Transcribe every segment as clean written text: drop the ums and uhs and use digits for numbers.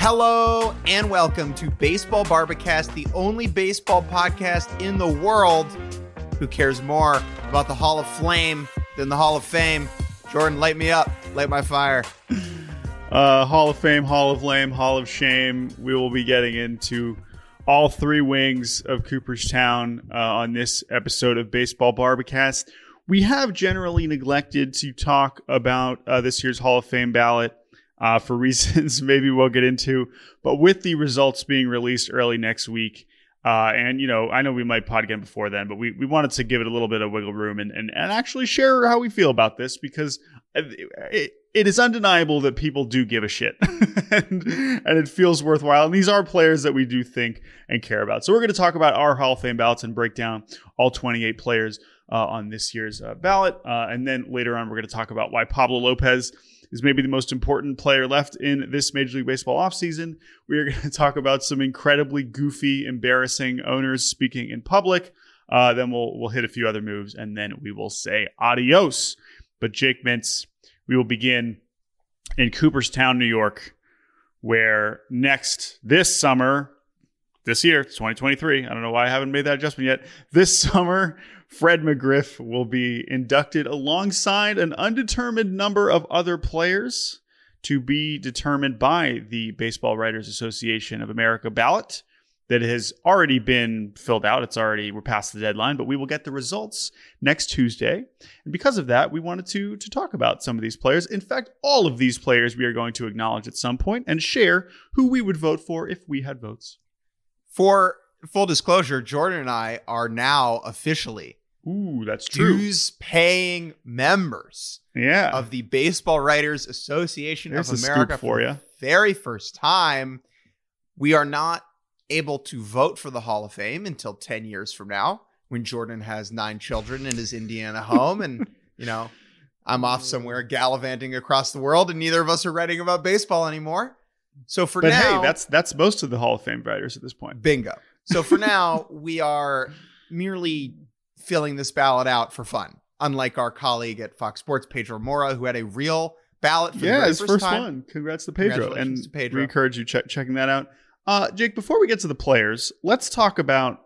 Hello and welcome to Baseball Barbacast, the only baseball podcast in the world who cares more about the Hall of Flame than the Hall of Fame. Jordan, light me up. Light my fire. Hall of Fame, Hall of Lame, Hall of Shame. We will be getting into all three wings of Cooperstown on this episode of Baseball Barbacast. We have generally neglected to talk about this year's Hall of Fame ballot for reasons maybe we'll get into. But with the results being released early next week, and, you know, I know we might pod again before then, but we wanted to give it a little bit of wiggle room and actually share how we feel about this, because it is undeniable that people do give a shit and it feels worthwhile. And these are players that we do think and care about. So we're going to talk about our Hall of Fame ballots and break down all 28 players on this year's ballot. And then later on, we're going to talk about why Pablo Lopez is maybe the most important player left in this Major League Baseball offseason. We are going to talk about some incredibly goofy, embarrassing owners speaking in public. Then we'll hit a few other moves, and then we will say adios. But Jake Mintz, we will begin in Cooperstown, New York, where this year, it's 2023. I don't know why I haven't made that adjustment yet. This summer, Fred McGriff will be inducted alongside an undetermined number of other players to be determined by the Baseball Writers Association of America ballot that has already been filled out. We're past the deadline, but we will get the results next Tuesday. And because of that, we wanted to talk about some of these players. In fact, all of these players we are going to acknowledge at some point and share who we would vote for if we had votes. For full disclosure, Jordan and I are now officially that's true, dues-paying members of the Baseball Writers Association of America for the very first time. We are not able to vote for the Hall of Fame until 10 years from now, when Jordan has 9 children in his Indiana home and, you know, I'm off somewhere gallivanting across the world and neither of us are writing about baseball anymore. So but now, hey, that's most of the Hall of Fame writers at this point. Bingo. So for now, we are merely filling this ballot out for fun, unlike our colleague at Fox Sports, Pedro Mora, who had a real ballot for the very his first time. one. Congrats to Pedro. We encourage you checking that out. Jake, before we get to the players, let's talk about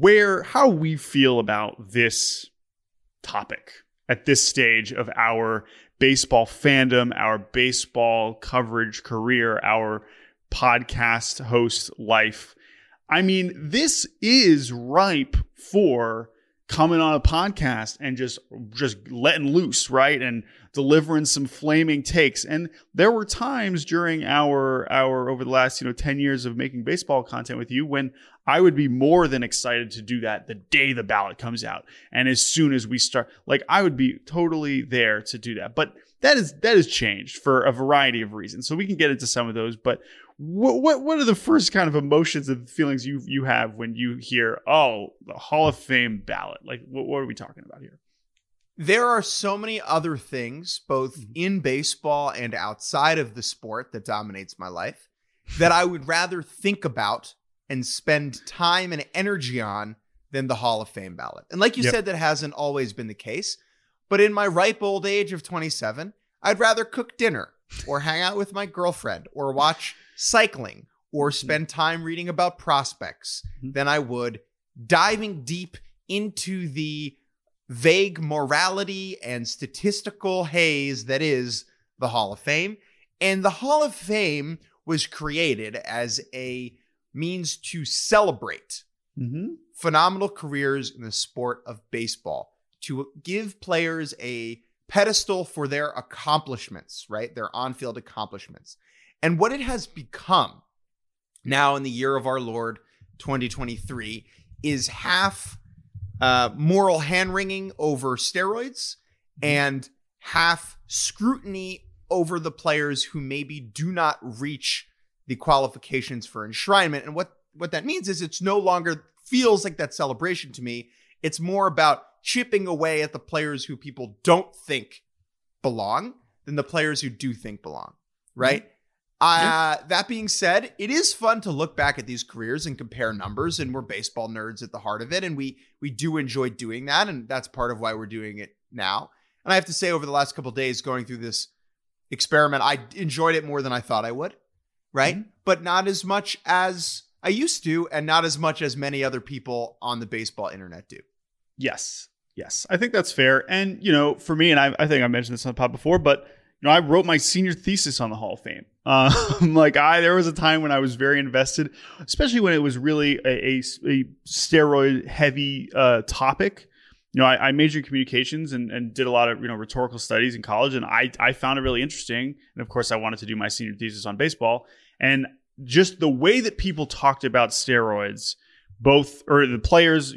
how we feel about this topic at this stage of our baseball fandom, our baseball coverage career, our podcast host life. I mean, this is ripe for coming on a podcast and just letting loose, right? And delivering some flaming takes. And there were times during our over the last 10 years of making baseball content with you when I would be more than excited to do that the day the ballot comes out. And as soon as we start, I would be totally there to do that. But that has changed for a variety of reasons. So we can get into some of those. But what are the first kind of emotions and feelings you have when you hear, the Hall of Fame ballot? What are we talking about here? There are so many other things, both in baseball and outside of the sport that dominates my life, that I would rather think about and spend time and energy on than the Hall of Fame ballot. And like you said, that hasn't always been the case. But in my ripe old age of 27, I'd rather cook dinner or hang out with my girlfriend or watch cycling or spend time reading about prospects than I would diving deep into the vague morality and statistical haze that is the Hall of Fame. And the Hall of Fame was created as a means to celebrate phenomenal careers in the sport of baseball, to give players a pedestal for their accomplishments, right? Their on-field accomplishments. And what it has become now in the year of our Lord 2023 is half moral hand-wringing over steroids and half scrutiny over the players who maybe do not reach the qualifications for enshrinement. And what that means is it's no longer feels like that celebration to me. It's more about chipping away at the players who people don't think belong than the players who do think belong, right? That being said, it is fun to look back at these careers and compare numbers, and we're baseball nerds at the heart of it, and we do enjoy doing that, and that's part of why we're doing it now. And I have to say, over the last couple of days going through this experiment, I enjoyed it more than I thought I would, right? But not as much as I used to, and not as much as many other people on the baseball internet do. Yes. I think that's fair. And, for me, and I think I mentioned this on the pod before, but, I wrote my senior thesis on the Hall of Fame. There was a time when I was very invested, especially when it was really a steroid heavy topic. I majored in communications and did a lot of, rhetorical studies in college. And I found it really interesting. And of course, I wanted to do my senior thesis on baseball. And just the way that people talked about steroids, or the players,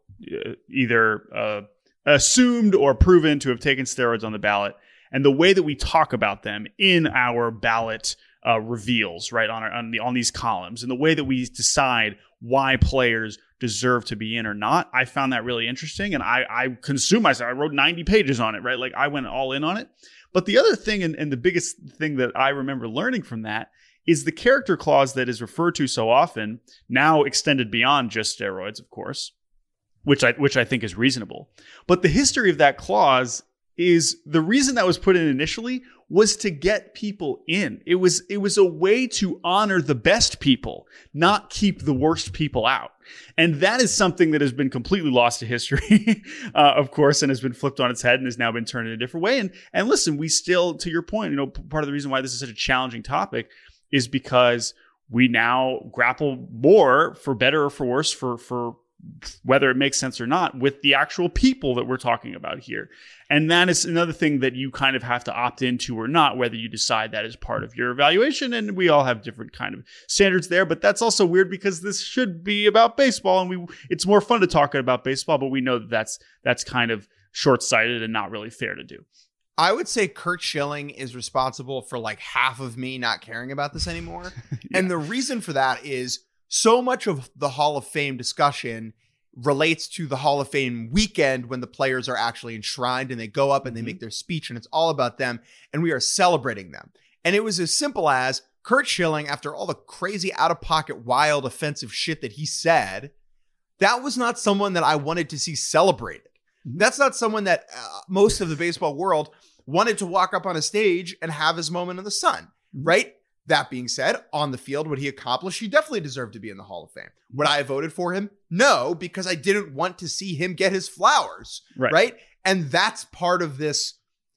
either assumed or proven to have taken steroids on the ballot, and the way that we talk about them in our ballot reveals, right, on these columns, and the way that we decide why players deserve to be in or not, I found that really interesting, and I consumed myself. I wrote 90 pages on it, right? Like, I went all in on it. But the other thing, and the biggest thing that I remember learning from that, is the character clause that is referred to so often, now extended beyond just steroids, of course, which I think is reasonable. But the history of that clause is the reason that was put in initially was to get people in. It was a way to honor the best people, not keep the worst people out. And that is something that has been completely lost to history, of course, and has been flipped on its head and has now been turned in a different way. And listen, we still, to your point, part of the reason why this is such a challenging topic is because we now grapple more, for better or for worse, for whether it makes sense or not, with the actual people that we're talking about here. And that is another thing that you kind of have to opt into or not, whether you decide that is part of your evaluation. And we all have different kind of standards there. But that's also weird because this should be about baseball, and it's more fun to talk about baseball, but we know that's kind of short-sighted and not really fair to do. I would say Curt Schilling is responsible for like half of me not caring about this anymore. Yeah. And the reason for that is so much of the Hall of Fame discussion relates to the Hall of Fame weekend when the players are actually enshrined and they go up and they make their speech and it's all about them and we are celebrating them. And it was as simple as Curt Schilling, after all the crazy out-of-pocket, wild, offensive shit that he said, that was not someone that I wanted to see celebrated. That's not someone that most of the baseball world wanted to walk up on a stage and have his moment in the sun, right? That being said, on the field, what he accomplished, he definitely deserved to be in the Hall of Fame. Would I have voted for him? No, because I didn't want to see him get his flowers, right? And that's part of this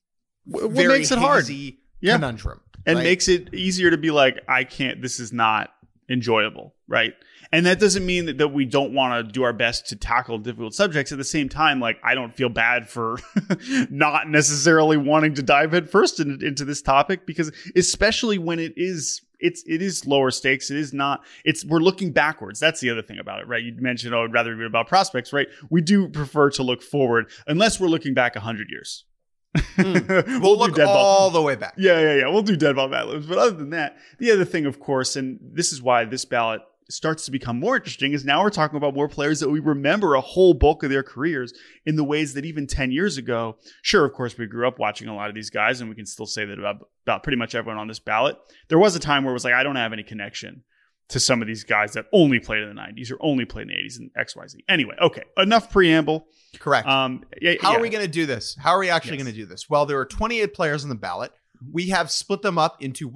very makes it hard conundrum. And makes it easier to be like, this is not enjoyable, right? And that doesn't mean that we don't want to do our best to tackle difficult subjects. At the same time, like, I don't feel bad for not necessarily wanting to dive head first into this topic, because especially when it is lower stakes. We're looking backwards. That's the other thing about it, right? You mentioned, I'd rather read about prospects, right? We do prefer to look forward unless we're looking back 100 years. We'll look all the way back. Yeah. We'll do dead ball Mad Libs. But other than that, the other thing, of course, and this is why this ballot starts to become more interesting, is now we're talking about more players that we remember a whole bulk of their careers in the ways that even 10 years ago, sure, of course, we grew up watching a lot of these guys, and we can still say that about pretty much everyone on this ballot. There was a time where it was like, I don't have any connection to some of these guys that only played in the 90s or only played in the 80s and XYZ. Anyway, okay, enough preamble. Correct. How are we going to do this? How are we actually going to do this? Well, there are 28 players on the ballot. We have split them up into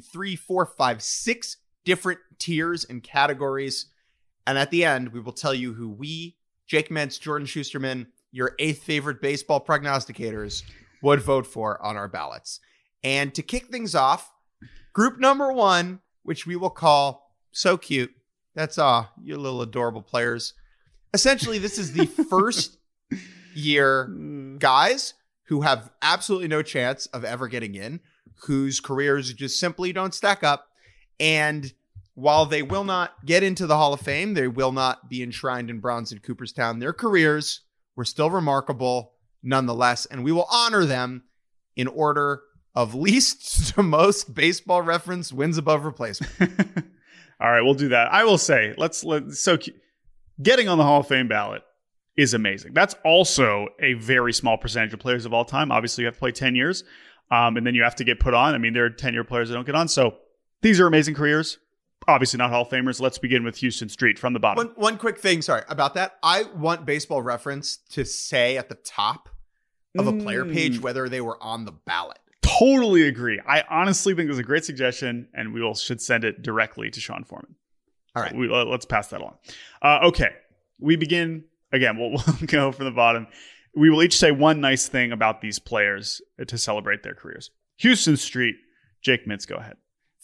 6 different tiers and categories. And at the end, we will tell you who we, Jake Mentz, Jordan Schusterman, your 8th favorite baseball prognosticators, would vote for on our ballots. And to kick things off, group number 1, which we will call So Cute. That's you little adorable players. Essentially, this is the first year guys who have absolutely no chance of ever getting in, whose careers just simply don't stack up. And while they will not get into the Hall of Fame, they will not be enshrined in bronze in Cooperstown, their careers were still remarkable nonetheless, and we will honor them in order of least to most Baseball Reference wins above replacement. All right, we'll do that. I will say, getting on the Hall of Fame ballot is amazing. That's also a very small percentage of players of all time. Obviously, you have to play 10 years, and then you have to get put on. I mean, there are 10-year players that don't get on, so these are amazing careers. Obviously not Hall of Famers. Let's begin with Houston Street from the bottom. One quick thing, sorry, about that. I want Baseball Reference to say at the top of a player page whether they were on the ballot. totally agree. I honestly think it was a great suggestion, and should send it directly to Sean Foreman. All right. Let's pass that along. Okay. We begin, again, we'll go from the bottom. We will each say one nice thing about these players to celebrate their careers. Houston Street, Jake Mintz, go ahead.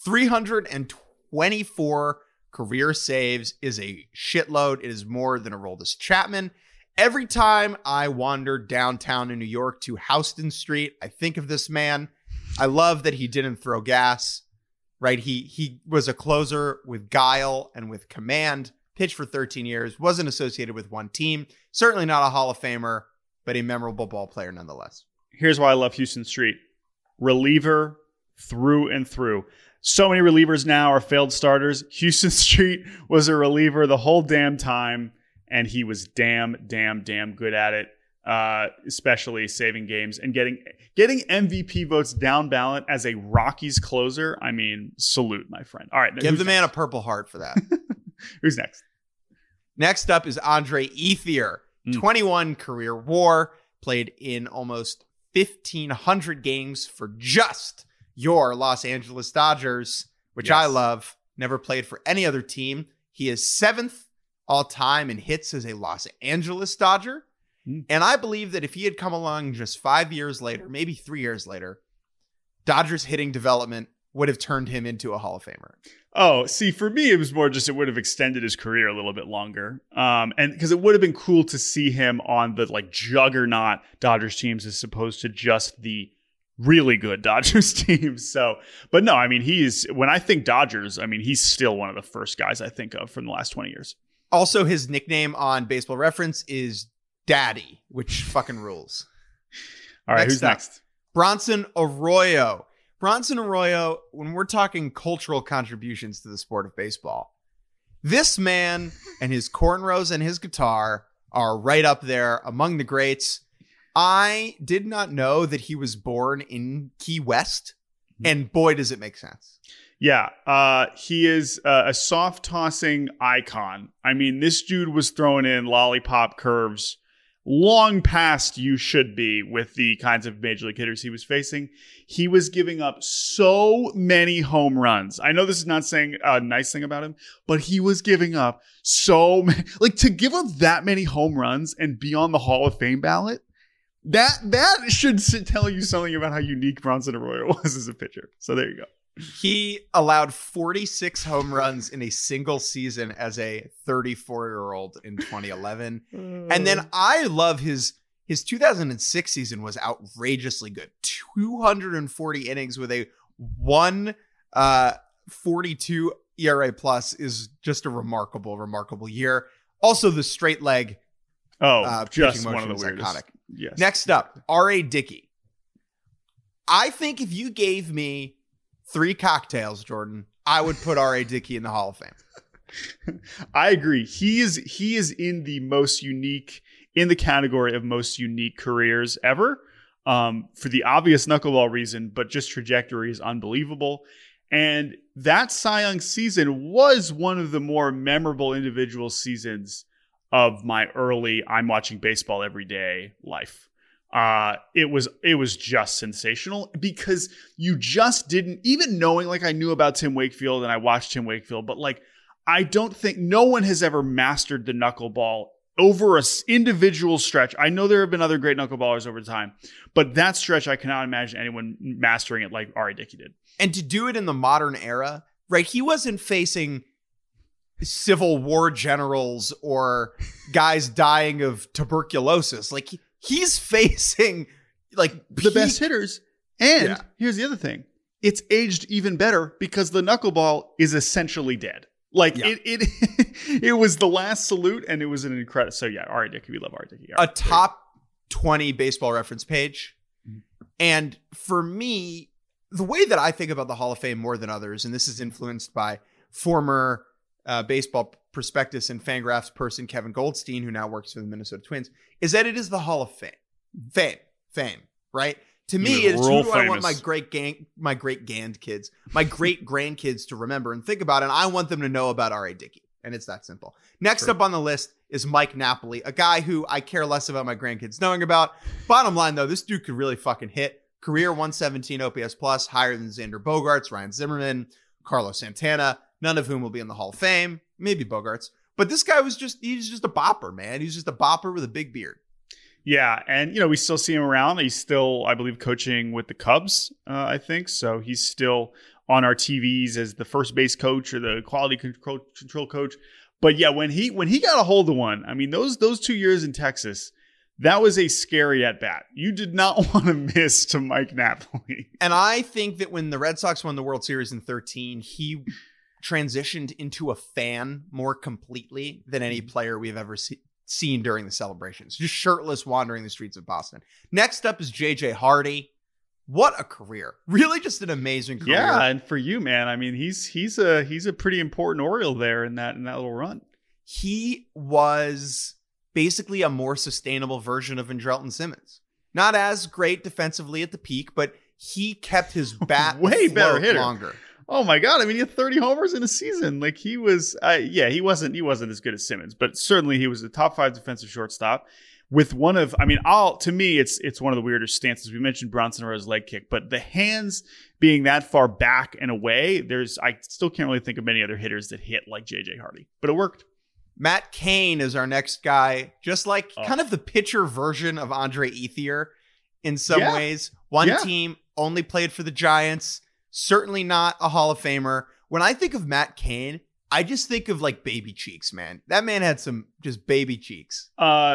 324 career saves is a shitload. It is more than Aroldis Chapman. Every time I wander downtown in New York to Houston Street, I think of this man. I love that he didn't throw gas, right? He was a closer with guile and with command, pitched for 13 years, wasn't associated with one team, certainly not a Hall of Famer, but a memorable ball player nonetheless. Here's why I love Houston Street. Reliever through and through. So many relievers now are failed starters. Houston Street was a reliever the whole damn time, and he was damn good at it, especially saving games and getting MVP votes down ballot as a Rockies closer. I mean, salute, my friend. All right. Give the man a Purple Heart for that. Who's next? Next up is Andre Ethier. 21 career WAR, played in almost 1,500 games for just your Los Angeles Dodgers, which I love. Never played for any other team. He is 7th all time in hits as a Los Angeles Dodger. And I believe that if he had come along just 5 years later, maybe 3 years later, Dodgers hitting development would have turned him into a Hall of Famer. Oh, see, for me, it was more just it would have extended his career a little bit longer. And because it would have been cool to see him on the juggernaut Dodgers teams as opposed to just the really good Dodgers teams. So, but no, I mean, when I think Dodgers, I mean, he's still one of the first guys I think of from the last 20 years. Also, his nickname on Baseball Reference is Daddy, which fucking rules. All right, who's next? Bronson Arroyo. Bronson Arroyo, when we're talking cultural contributions to the sport of baseball, this man and his cornrows and his guitar are right up there among the greats. I did not know that he was born in Key West, and boy, does it make sense. Yeah, he is a soft-tossing icon. I mean, this dude was throwing in lollipop curves long past you should be with the kinds of major league hitters he was facing. He was giving up so many home runs. I know this is not saying a nice thing about him, but he was giving up so many. To give up that many home runs and be on the Hall of Fame ballot, that should tell you something about how unique Bronson Arroyo was as a pitcher. So there you go. He allowed 46 home runs in a single season as a 34-year-old in 2011. And then I love his 2006 season was outrageously good. 240 innings with a 1.42 ERA plus is just a remarkable year. Also, the straight leg. Just one of the weirdest. Iconic. Yes. Next up, R.A. Dickey. I think if you gave me 3 cocktails, Jordan, I would put R.A. Dickey in the Hall of Fame. I agree. He is in the most unique, in the category of most unique careers ever, for the obvious knuckleball reason, but just trajectory is unbelievable. And that Cy Young season was one of the more memorable individual seasons of my early I'm watching baseball every day life. It was just sensational because you just didn't, even knowing I knew about Tim Wakefield and I watched Tim Wakefield, but I don't think no one has ever mastered the knuckleball over a individual stretch. I know there have been other great knuckleballers over time, but that stretch I cannot imagine anyone mastering it like R.A. Dickey did. And to do it in the modern era, right? He wasn't facing Civil War generals or guys dying of tuberculosis. He's facing the best hitters. And here's the other thing. It's aged even better because the knuckleball is essentially dead. It was the last salute and it was an incredible. So R.A. Dickey, we love R.A. Dickey. A top 20 Baseball Reference page. And for me, the way that I think about the Hall of Fame more than others, and this is influenced by former Baseball Prospectus and Fangraphs person Kevin Goldstein, who now works for the Minnesota Twins, is that it is the Hall of Fame. Fame, right? To me, it's who do I want my great grandkids to remember and think about, and I want them to know about R.A. Dickey, and it's that simple. Next up on the list is Mike Napoli, a guy who I care less about my grandkids knowing about. Bottom line, though, this dude could really fucking hit, Career 117 OPS plus, higher than Xander Bogaerts, Ryan Zimmerman, Carlos Santana, none of whom will be in the Hall of Fame. Maybe Bogaerts. But this guy he's just a bopper, man. He's just a bopper with a big beard. Yeah, and we still see him around. He's still, I believe, coaching with the Cubs, I think. So he's still on our TVs as the first base coach or the quality control coach. But yeah, when he got a hold of one, I mean, those 2 years in Texas, that was a scary at bat. You did not want to miss to Mike Napoli. And I think that when the Red Sox won the World Series in 2013, he transitioned into a fan more completely than any player we've ever seen during the celebrations. Just shirtless wandering the streets of Boston. Next up is JJ Hardy. What a career. Really just an amazing career. Yeah, and for you, man, I mean, he's a pretty important Oriole there in that little run. He was basically a more sustainable version of Andrelton Simmons. Not as great defensively at the peak, but he kept his bat way better hitter longer. Oh my God. I mean, he had 30 homers in a season. Like he was, he wasn't as good as Simmons, but certainly he was a top 5 defensive shortstop with to me, it's one of the weirder stances. We mentioned Bronson Rose's leg kick, but the hands being that far back and away, I still can't really think of many other hitters that hit like JJ Hardy, but it worked. Matt Cain is our next guy, just like kind of the pitcher version of Andre Ethier in some ways. One team, only played for the Giants. Certainly not a Hall of Famer. When I think of Matt Cain, I just think of like baby cheeks, man. That man had some just baby cheeks.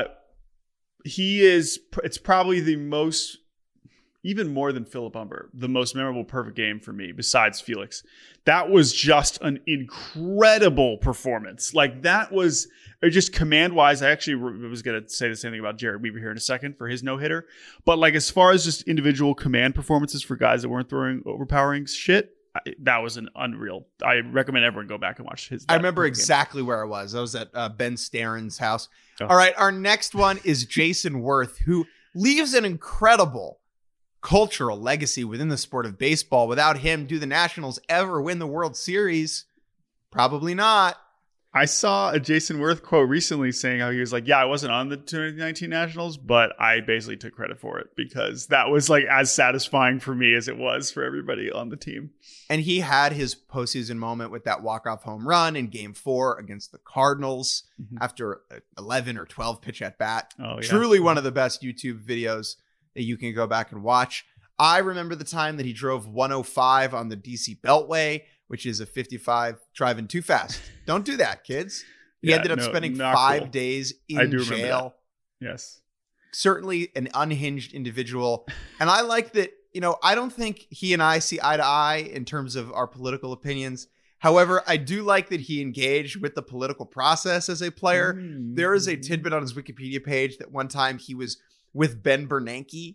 It's probably the most, even more than Philip Humber, the most memorable perfect game for me besides Felix. That was just an incredible performance. Like that was just command wise. I actually was going to say the same thing about Jared Weaver here in a second for his no hitter. But like as far as just individual command performances for guys that weren't throwing overpowering shit, that was an unreal. I recommend everyone go back and watch his. I remember exactly where I was. I was at Ben Staren's house. Oh. All right. Our next one is Jason Worth, who leaves an incredible cultural legacy within the sport of baseball. Without him, do the Nationals ever win the World Series? Probably not. I saw a Jason Worth quote recently saying how he was like, yeah, I wasn't on the 2019 Nationals, but I basically took credit for it because that was like as satisfying for me as it was for everybody on the team. And he had his postseason moment with that walk-off home run in Game 4 against the Cardinals after 11 or 12 pitch at bat. Oh, yeah. Truly one of the best YouTube videos that you can go back and watch. I remember the time that he drove 105 on the DC Beltway, which is a 55 driving too fast. Don't do that, kids. He ended up spending 5 days in jail. Yes. Certainly an unhinged individual. And I like that, I don't think he and I see eye to eye in terms of our political opinions. However, I do like that he engaged with the political process as a player. There is a tidbit on his Wikipedia page that one time he was with Ben Bernanke.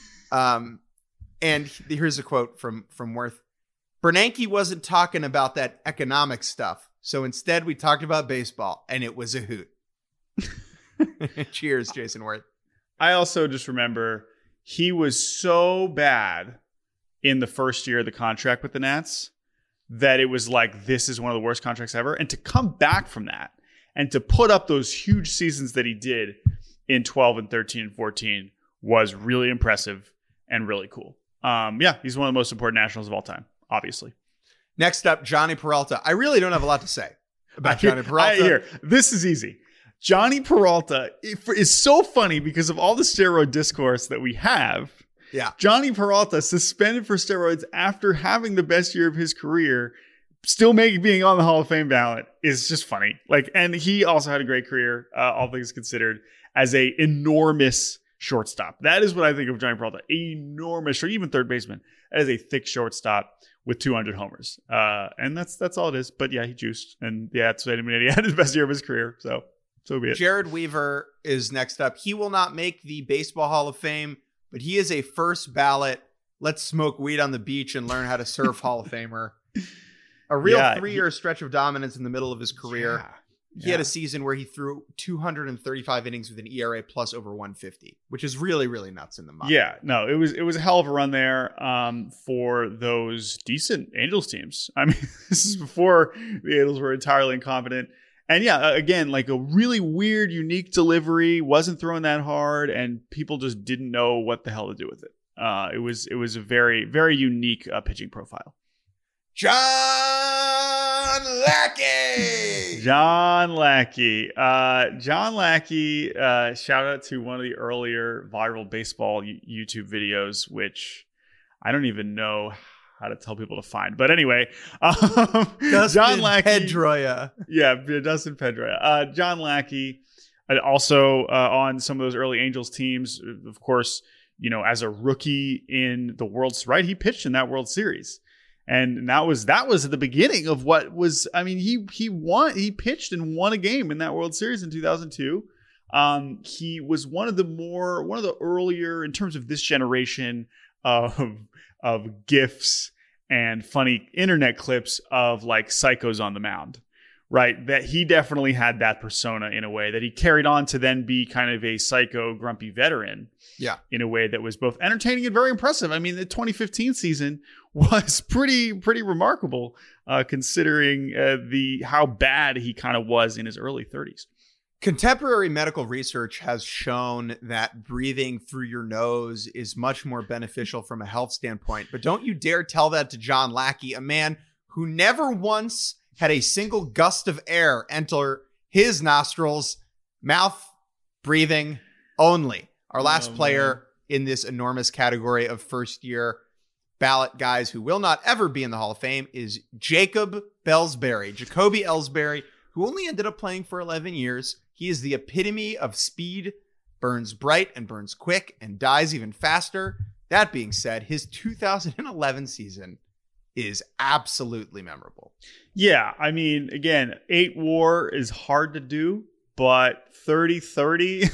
And here's a quote from Worth. Bernanke wasn't talking about that economic stuff. So instead we talked about baseball and it was a hoot. Cheers, Jason Worth. I also just remember he was so bad in the first year of the contract with the Nats that it was like, this is one of the worst contracts ever. And to come back from that and to put up those huge seasons that he did in 12 and 13 and 14 was really impressive and really cool. He's one of the most important Nationals of all time, obviously. Next up, Johnny Peralta. I really don't have a lot to say about Johnny Peralta. This is easy. Johnny Peralta is so funny because of all the steroid discourse that we have. Yeah. Johnny Peralta suspended for steroids after having the best year of his career, still being on the Hall of Fame ballot is just funny. And he also had a great career, all things considered, as a enormous shortstop. That is what I think of Johnny Peralta. Enormous, or even third baseman. That is a thick shortstop with 200 homers. And that's all it is. But yeah, he juiced. And yeah, he had his best year of his career. So be it. Jared Weaver is next up. He will not make the Baseball Hall of Fame, but he is a first ballot, let's smoke weed on the beach and learn how to surf Hall of Famer. A real 3-year stretch of dominance in the middle of his career. He had a season where he threw 235 innings with an ERA plus over 150, which is really, really nuts in the mud. Yeah, no, it was a hell of a run there for those decent Angels teams. I mean, this is before the Angels were entirely incompetent. And yeah, again, like a really weird, unique delivery, wasn't throwing that hard, and people just didn't know what the hell to do with it. It was a very, very unique pitching profile. John Lackey. John Lackey. John Lackey, shout out to one of the earlier viral baseball YouTube videos, which I don't even know how to tell people to find. But anyway, John Lackey. Pedroia. Yeah, Dustin Pedroia. John Lackey, also on some of those early Angels teams, of course, as a rookie in the he pitched in that World Series. And that was at the beginning of what was, he pitched and won a game in that World Series in 2002. He was one of the earlier, in terms of this generation of GIFs and funny internet clips of like psychos on the mound, right? That he definitely had that persona in a way that he carried on to then be kind of a psycho, grumpy veteran. Yeah. In a way that was both entertaining and very impressive. I mean, the 2015 season was pretty remarkable, considering how bad he kind of was in his early 30s. Contemporary medical research has shown that breathing through your nose is much more beneficial from a health standpoint. But don't you dare tell that to John Lackey, a man who never once had a single gust of air enter his nostrils, mouth breathing only. Our last player in this enormous category of first-year ballot guys who will not ever be in the Hall of Fame is Jacoby Ellsbury, who only ended up playing for 11 years. He is the epitome of speed, burns bright and burns quick and dies even faster. That being said, his 2011 season is absolutely memorable. Yeah, I mean, again, 8 WAR is hard to do, but 30-30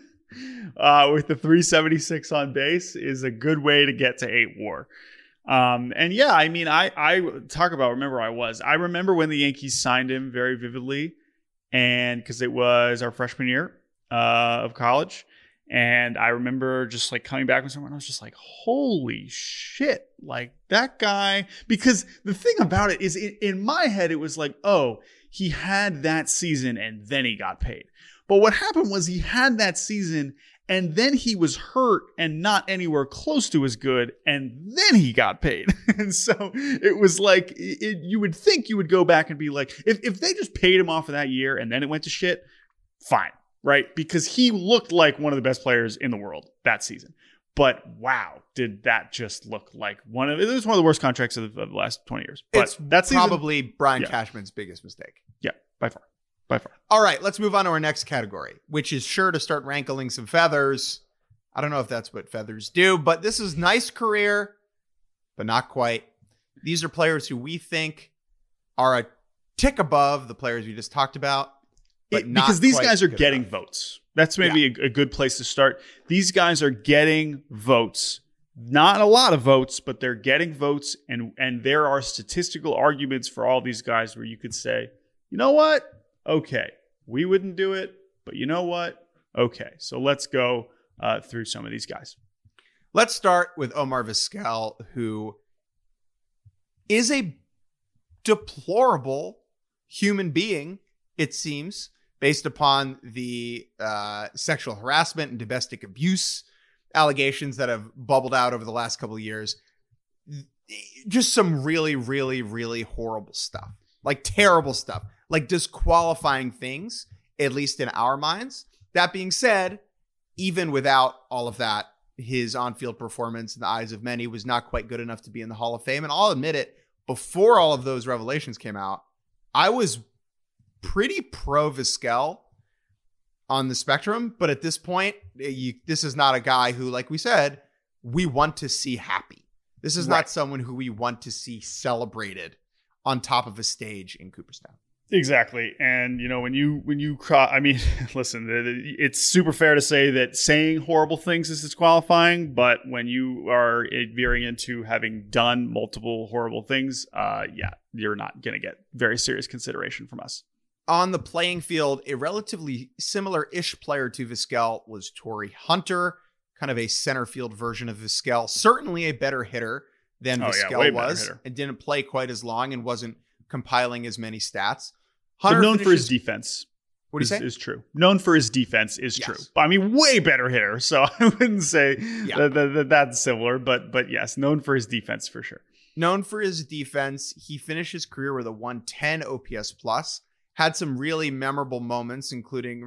with the 376 on base is a good way to get to 8 WAR. And yeah, I mean, I talk about remember I remember when the Yankees signed him very vividly, and because it was our freshman year of college. And I remember just like coming back from somewhere and I was just like, holy shit, like that guy. Because the thing about it is in my head, it was like, oh, he had that season and then he got paid. But what happened was he had that season and then he was hurt and not anywhere close to as good. And then he got paid. And so it was like, you would think you would go back and be like, if they just paid him off of that year and then it went to shit, fine. Right? Because he looked like one of the best players in the world that season. But wow, did that just look like it was one of the worst contracts of the last 20 years. But that's probably Brian Cashman's biggest mistake. Yeah, by far. All right, let's move on to our next category, which is sure to start rankling some feathers. I don't know if that's what feathers do, but this is nice career, but not quite. These are players who we think are a tick above the players we just talked about. Because these guys are getting votes. That's maybe a good place to start. These guys are getting votes. Not a lot of votes, but they're getting votes. And there are statistical arguments for all these guys where you could say, you know what? Okay, we wouldn't do it, but you know what? Okay, so let's go through some of these guys. Let's start with Omar Vizquel, who is a deplorable human being, it seems, based upon the sexual harassment and domestic abuse allegations that have bubbled out over the last couple of years. Just some really, really, really horrible stuff. Like terrible stuff. Like disqualifying things, at least in our minds. That being said, even without all of that, his on-field performance in the eyes of many was not quite good enough to be in the Hall of Fame. And I'll admit it, before all of those revelations came out, I was pretty pro Vizquel on the spectrum, but at this point, this is not a guy who, like we said, we want to see happy. This is not someone who we want to see celebrated on top of a stage in Cooperstown. Exactly. And, when you cross, I mean, listen, it's super fair to say that saying horrible things is disqualifying, but when you are veering into having done multiple horrible things, you're not going to get very serious consideration from us. On the playing field, a relatively similar-ish player to Vizquel was Torrey Hunter, kind of a center field version of Vizquel, certainly a better hitter than Vizquel was, and didn't play quite as long and wasn't compiling as many stats. Hunter known for his defense. What do you say? Is true. Known for his defense is true. Yes. I mean, way better hitter. So I wouldn't say that's similar, but yes, known for his defense for sure. Known for his defense, he finished his career with a 110 OPS plus. Had some really memorable moments, including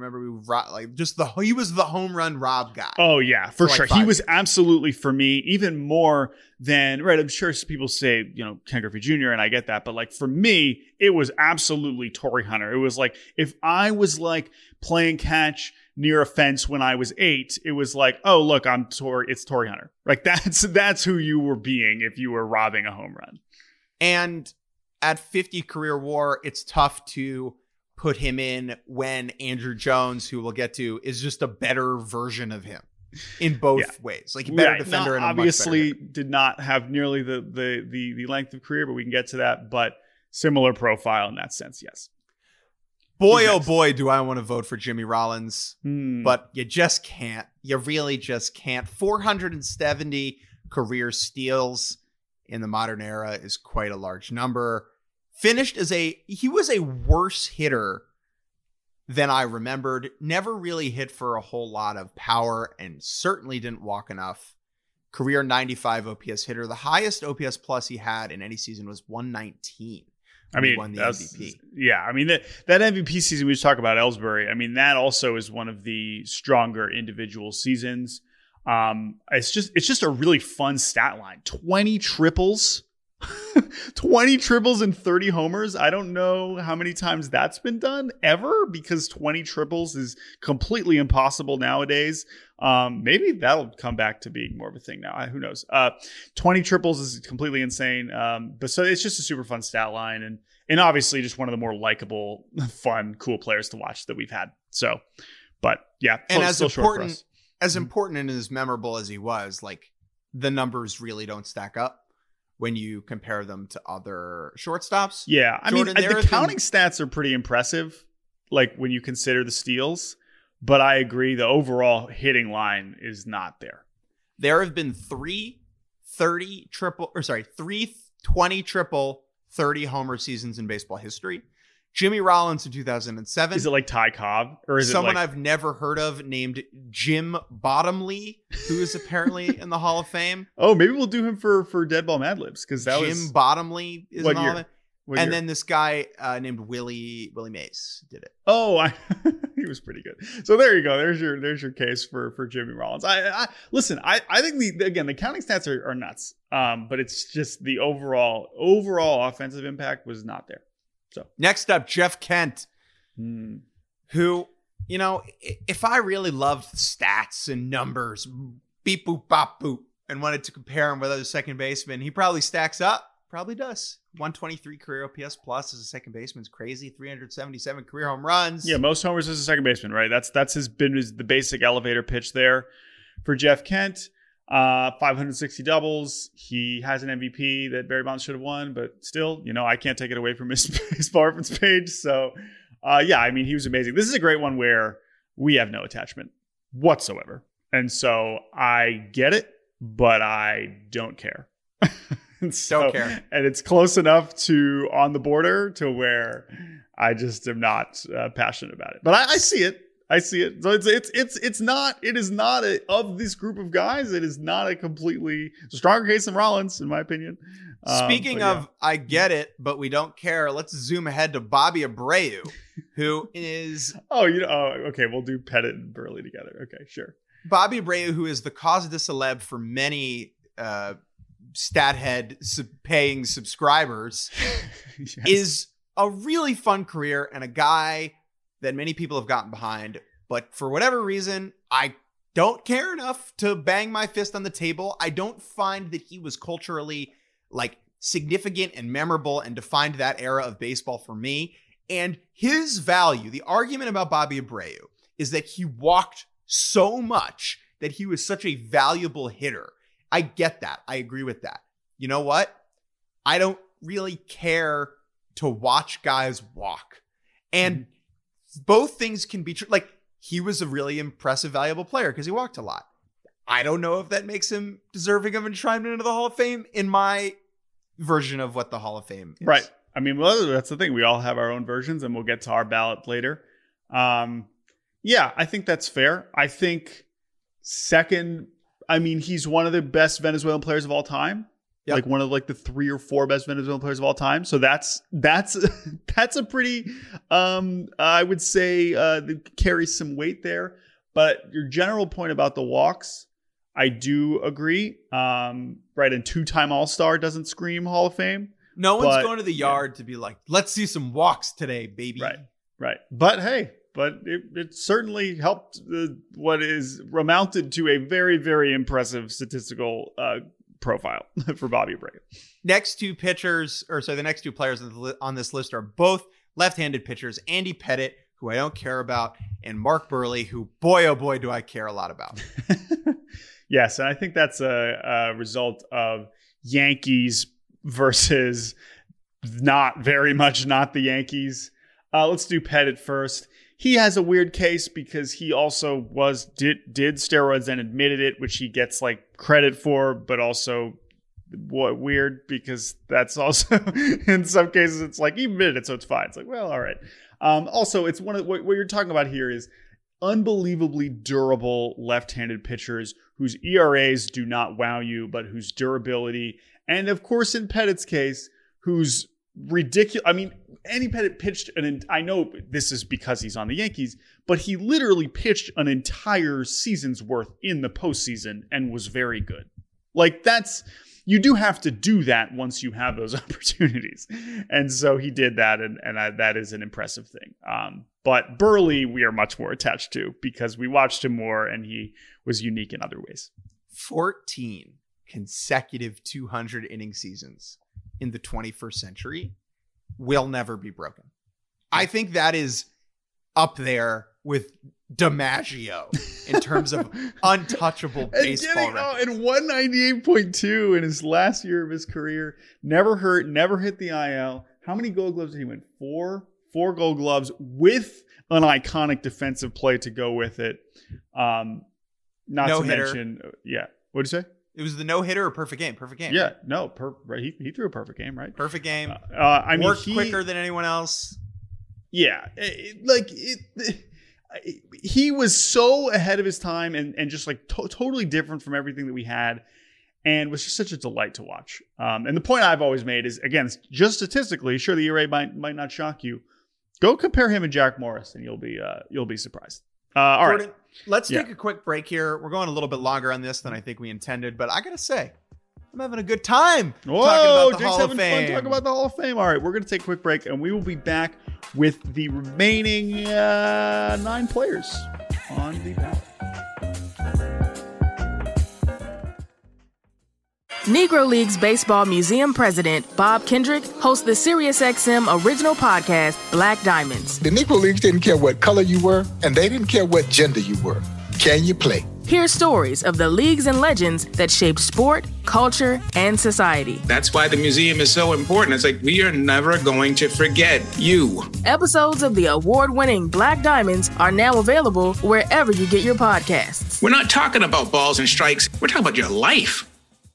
he was the home run Rob guy. Oh yeah, for sure. He was years. Absolutely for me even more than right. I'm sure people say Ken Griffey Jr. and I get that, but like for me, it was absolutely Torrey Hunter. It was like if I was like playing catch near a fence when I was 8, it was like, oh look, it's Torrey Hunter. Like that's who you were being if you were robbing a home run. And at 50 career WAR, it's tough to put him in when Andrew Jones, who we'll get to, is just a better version of him in both ways. Like a better defender and obviously did not have nearly the length of career, but we can get to that. But similar profile in that sense, yes. Boy, oh boy, do I want to vote for Jimmy Rollins, but you just can't. You really just can't. 470 career steals in the modern era is quite a large number. Finished he was a worse hitter than I remembered. Never really hit for a whole lot of power and certainly didn't walk enough. Career 95 OPS hitter. The highest OPS plus he had in any season was 119. I mean, he won the MVP. Yeah, I mean that MVP season we just talked about, Ellsbury. I mean, that also is one of the stronger individual seasons. It's just a really fun stat line. 20 triples. 20 triples and 30 homers. I don't know how many times that's been done ever, because 20 triples is completely impossible nowadays. Maybe that'll come back to being more of a thing now. Who knows? 20 triples is completely insane. But so it's just a super fun stat line, and obviously just one of the more likable, fun, cool players to watch that we've had. So, but yeah, and as important and as memorable as he was, like the numbers really don't stack up when you compare them to other shortstops. Yeah, I mean, the counting stats are pretty impressive, like when you consider the steals. But I agree, the overall hitting line is not there. There have been 3 20 triple, 30 homer seasons in baseball history. Jimmy Rollins in 2007. Is it like Ty Cobb? Or is someone it like I've never heard of named Jim Bottomley, who is apparently in the Hall of Fame? Oh, maybe we'll do him for Dead Ball Mad Libs, because that Jim Bottomley is in the Hall of Fame. What year? Then this guy named Willie Mays did it. Oh, he was pretty good. So there you go. There's your case for Jimmy Rollins. Listen. I think the counting stats are nuts. But it's just the overall offensive impact was not there. So next up, Jeff Kent, who, if I really loved stats and numbers, beep boop bop boop, and wanted to compare him with other second basemen, he probably stacks up. Probably does. 123 career OPS plus as a second baseman is crazy. 377 career home runs. Yeah, most homers as a second baseman, right? That's the basic elevator pitch there for Jeff Kent. 560 doubles. He has an MVP that Barry Bonds should have won, but still, I can't take it away from his baseball reference page. So, yeah, I mean, he was amazing. This is a great one where we have no attachment whatsoever. And so I get it, but I don't care. Don't care. And it's close enough to on the border to where I just am not passionate about it. But I see it. I see it. So it is not of this group of guys. It is not a completely stronger case than Rollins, in my opinion. Speaking of, I get it, but we don't care. Let's zoom ahead to Bobby Abreu, who is. Okay. We'll do Pettit and Burley together. Okay, sure. Bobby Abreu, who is the cause de celeb for many Stathead paying subscribers, Yes. is a really fun career and a guy that many people have gotten behind. But for whatever reason, I don't care enough to bang my fist on the table. I don't find that he was culturally significant and memorable and defined that era of baseball for me. And his value, the argument about Bobby Abreu, is that he walked so much that he was such a valuable hitter. I get that. I agree with that. You know what? I don't really care to watch guys walk. And both things can be true. Like, he was a really impressive, valuable player because he walked a lot. I don't know if that makes him deserving of enshrinement into the Hall of Fame in my version of what the Hall of Fame is. Right. I mean, well, that's the thing. We all have our own versions, and we'll get to our ballot later. Yeah, I think that's fair. I think second, I mean, he's one of the best Venezuelan players of all time. Yep. Like one of the 3 or 4 best Venezuelan players of all time. So that's a pretty, I would say, carries some weight there. But your general point about the walks, I do agree. Right, and 2-time All-Star doesn't scream Hall of Fame. No one's going to the yard to be like, let's see some walks today, baby. Right. But hey, it certainly helped what is amounted to a very, very impressive statistical profile for Bobby Abreu. The next two players on this list are both left-handed pitchers, Andy Pettitte, who I don't care about, and Mark Buehrle, who, boy, oh boy, do I care a lot about. Yes, and I think that's a result of Yankees versus not the Yankees. Let's do Pettitte first. He has a weird case because he also did steroids and admitted it, which he gets credit for, but also weird because that's also in some cases it's he admitted it, so it's fine. It's well, all right. Also, it's one of what you're talking about here is unbelievably durable left-handed pitchers whose ERAs do not wow you, but whose durability, and of course in Pettitte's case, whose ridiculous. I mean, Andy Pettitte pitched I know this is because he's on the Yankees, but he literally pitched an entire season's worth in the postseason and was very good. You do have to do that once you have those opportunities. And so he did that, and that is an impressive thing. But Buehrle, we are much more attached to because we watched him more and he was unique in other ways. 14 consecutive 200 inning seasons in the 21st century will never be broken. I think that is up there with DiMaggio in terms of untouchable baseball records. And 198.2 in his last year of his career. Never hurt, never hit the IL. How many Gold Gloves did he win? 4 Gold Gloves with an iconic defensive play to go with it. Not to mention, what'd you say? It was the no-hitter or perfect game? Perfect game. Yeah, right? No, right. He threw a perfect game, right? Perfect game. Worked quicker than anyone else. Yeah, he was so ahead of his time and just totally different from everything that we had, and was just such a delight to watch. And the point I've always made is, again, just statistically, sure, the ERA might not shock you. Go compare him and Jack Morris, and you'll be surprised. All Jordan, right. Let's take a quick break here. We're going a little bit longer on this than I think we intended, but I gotta say, I'm having a good time talking about the Hall of Fame. Fun talking about the Hall of Fame. All right, we're going to take a quick break, and we will be back with the remaining 9 players on the ballot. Negro Leagues Baseball Museum President Bob Kendrick hosts the SiriusXM original podcast, Black Diamonds. The Negro Leagues didn't care what color you were, and they didn't care what gender you were. Can you play? Hear stories of the leagues and legends that shaped sport, culture, and society. That's why the museum is so important. It's we are never going to forget you. Episodes of the award-winning Black Diamonds are now available wherever you get your podcasts. We're not talking about balls and strikes. We're talking about your life.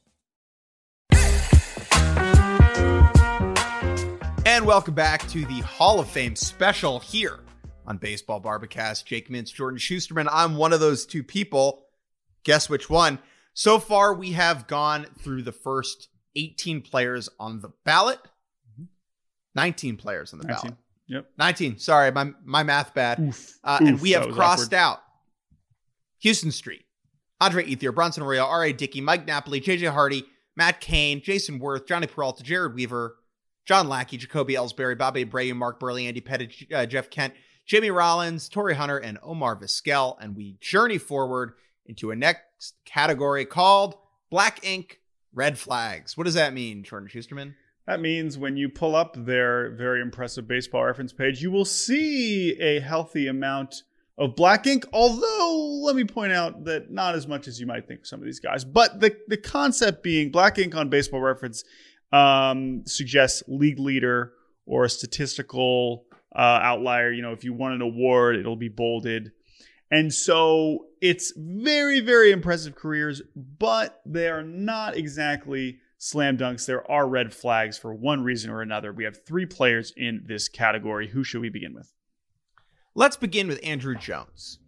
And welcome back to the Hall of Fame special here on Baseball Barbacast. Jake Mintz, Jordan Schusterman. I'm one of those two people. Guess which one? So far, we have gone through the first 18 players on the ballot. 19 players on the ballot. 19. Yep. 19. Sorry, my math bad. And we have crossed out Houston Street, Andre Ethier, Bronson Arroyo, R.A. Dickey, Mike Napoli, J.J. Hardy, Matt Cain, Jason Worth, Johnny Peralta, Jared Weaver, John Lackey, Jacoby Ellsbury, Bobby Abreu, Mark Buehrle, Andy Pettitte, Jeff Kent, Jimmy Rollins, Torrey Hunter, and Omar Vizquel. And we journey forward into a next category called Black Ink, Red Flags. What does that mean, Jordan Schusterman? That means when you pull up their very impressive Baseball Reference page, you will see a healthy amount of black ink, although let me point out that not as much as you might think of some of these guys. But the concept being black ink on Baseball Reference suggests league leader or a statistical outlier. If you won an award, it'll be bolded. And so it's very, very impressive careers, but they are not exactly slam dunks. There are red flags for one reason or another. We have 3 players in this category. Who should we begin with? Let's begin with Andrew Jones.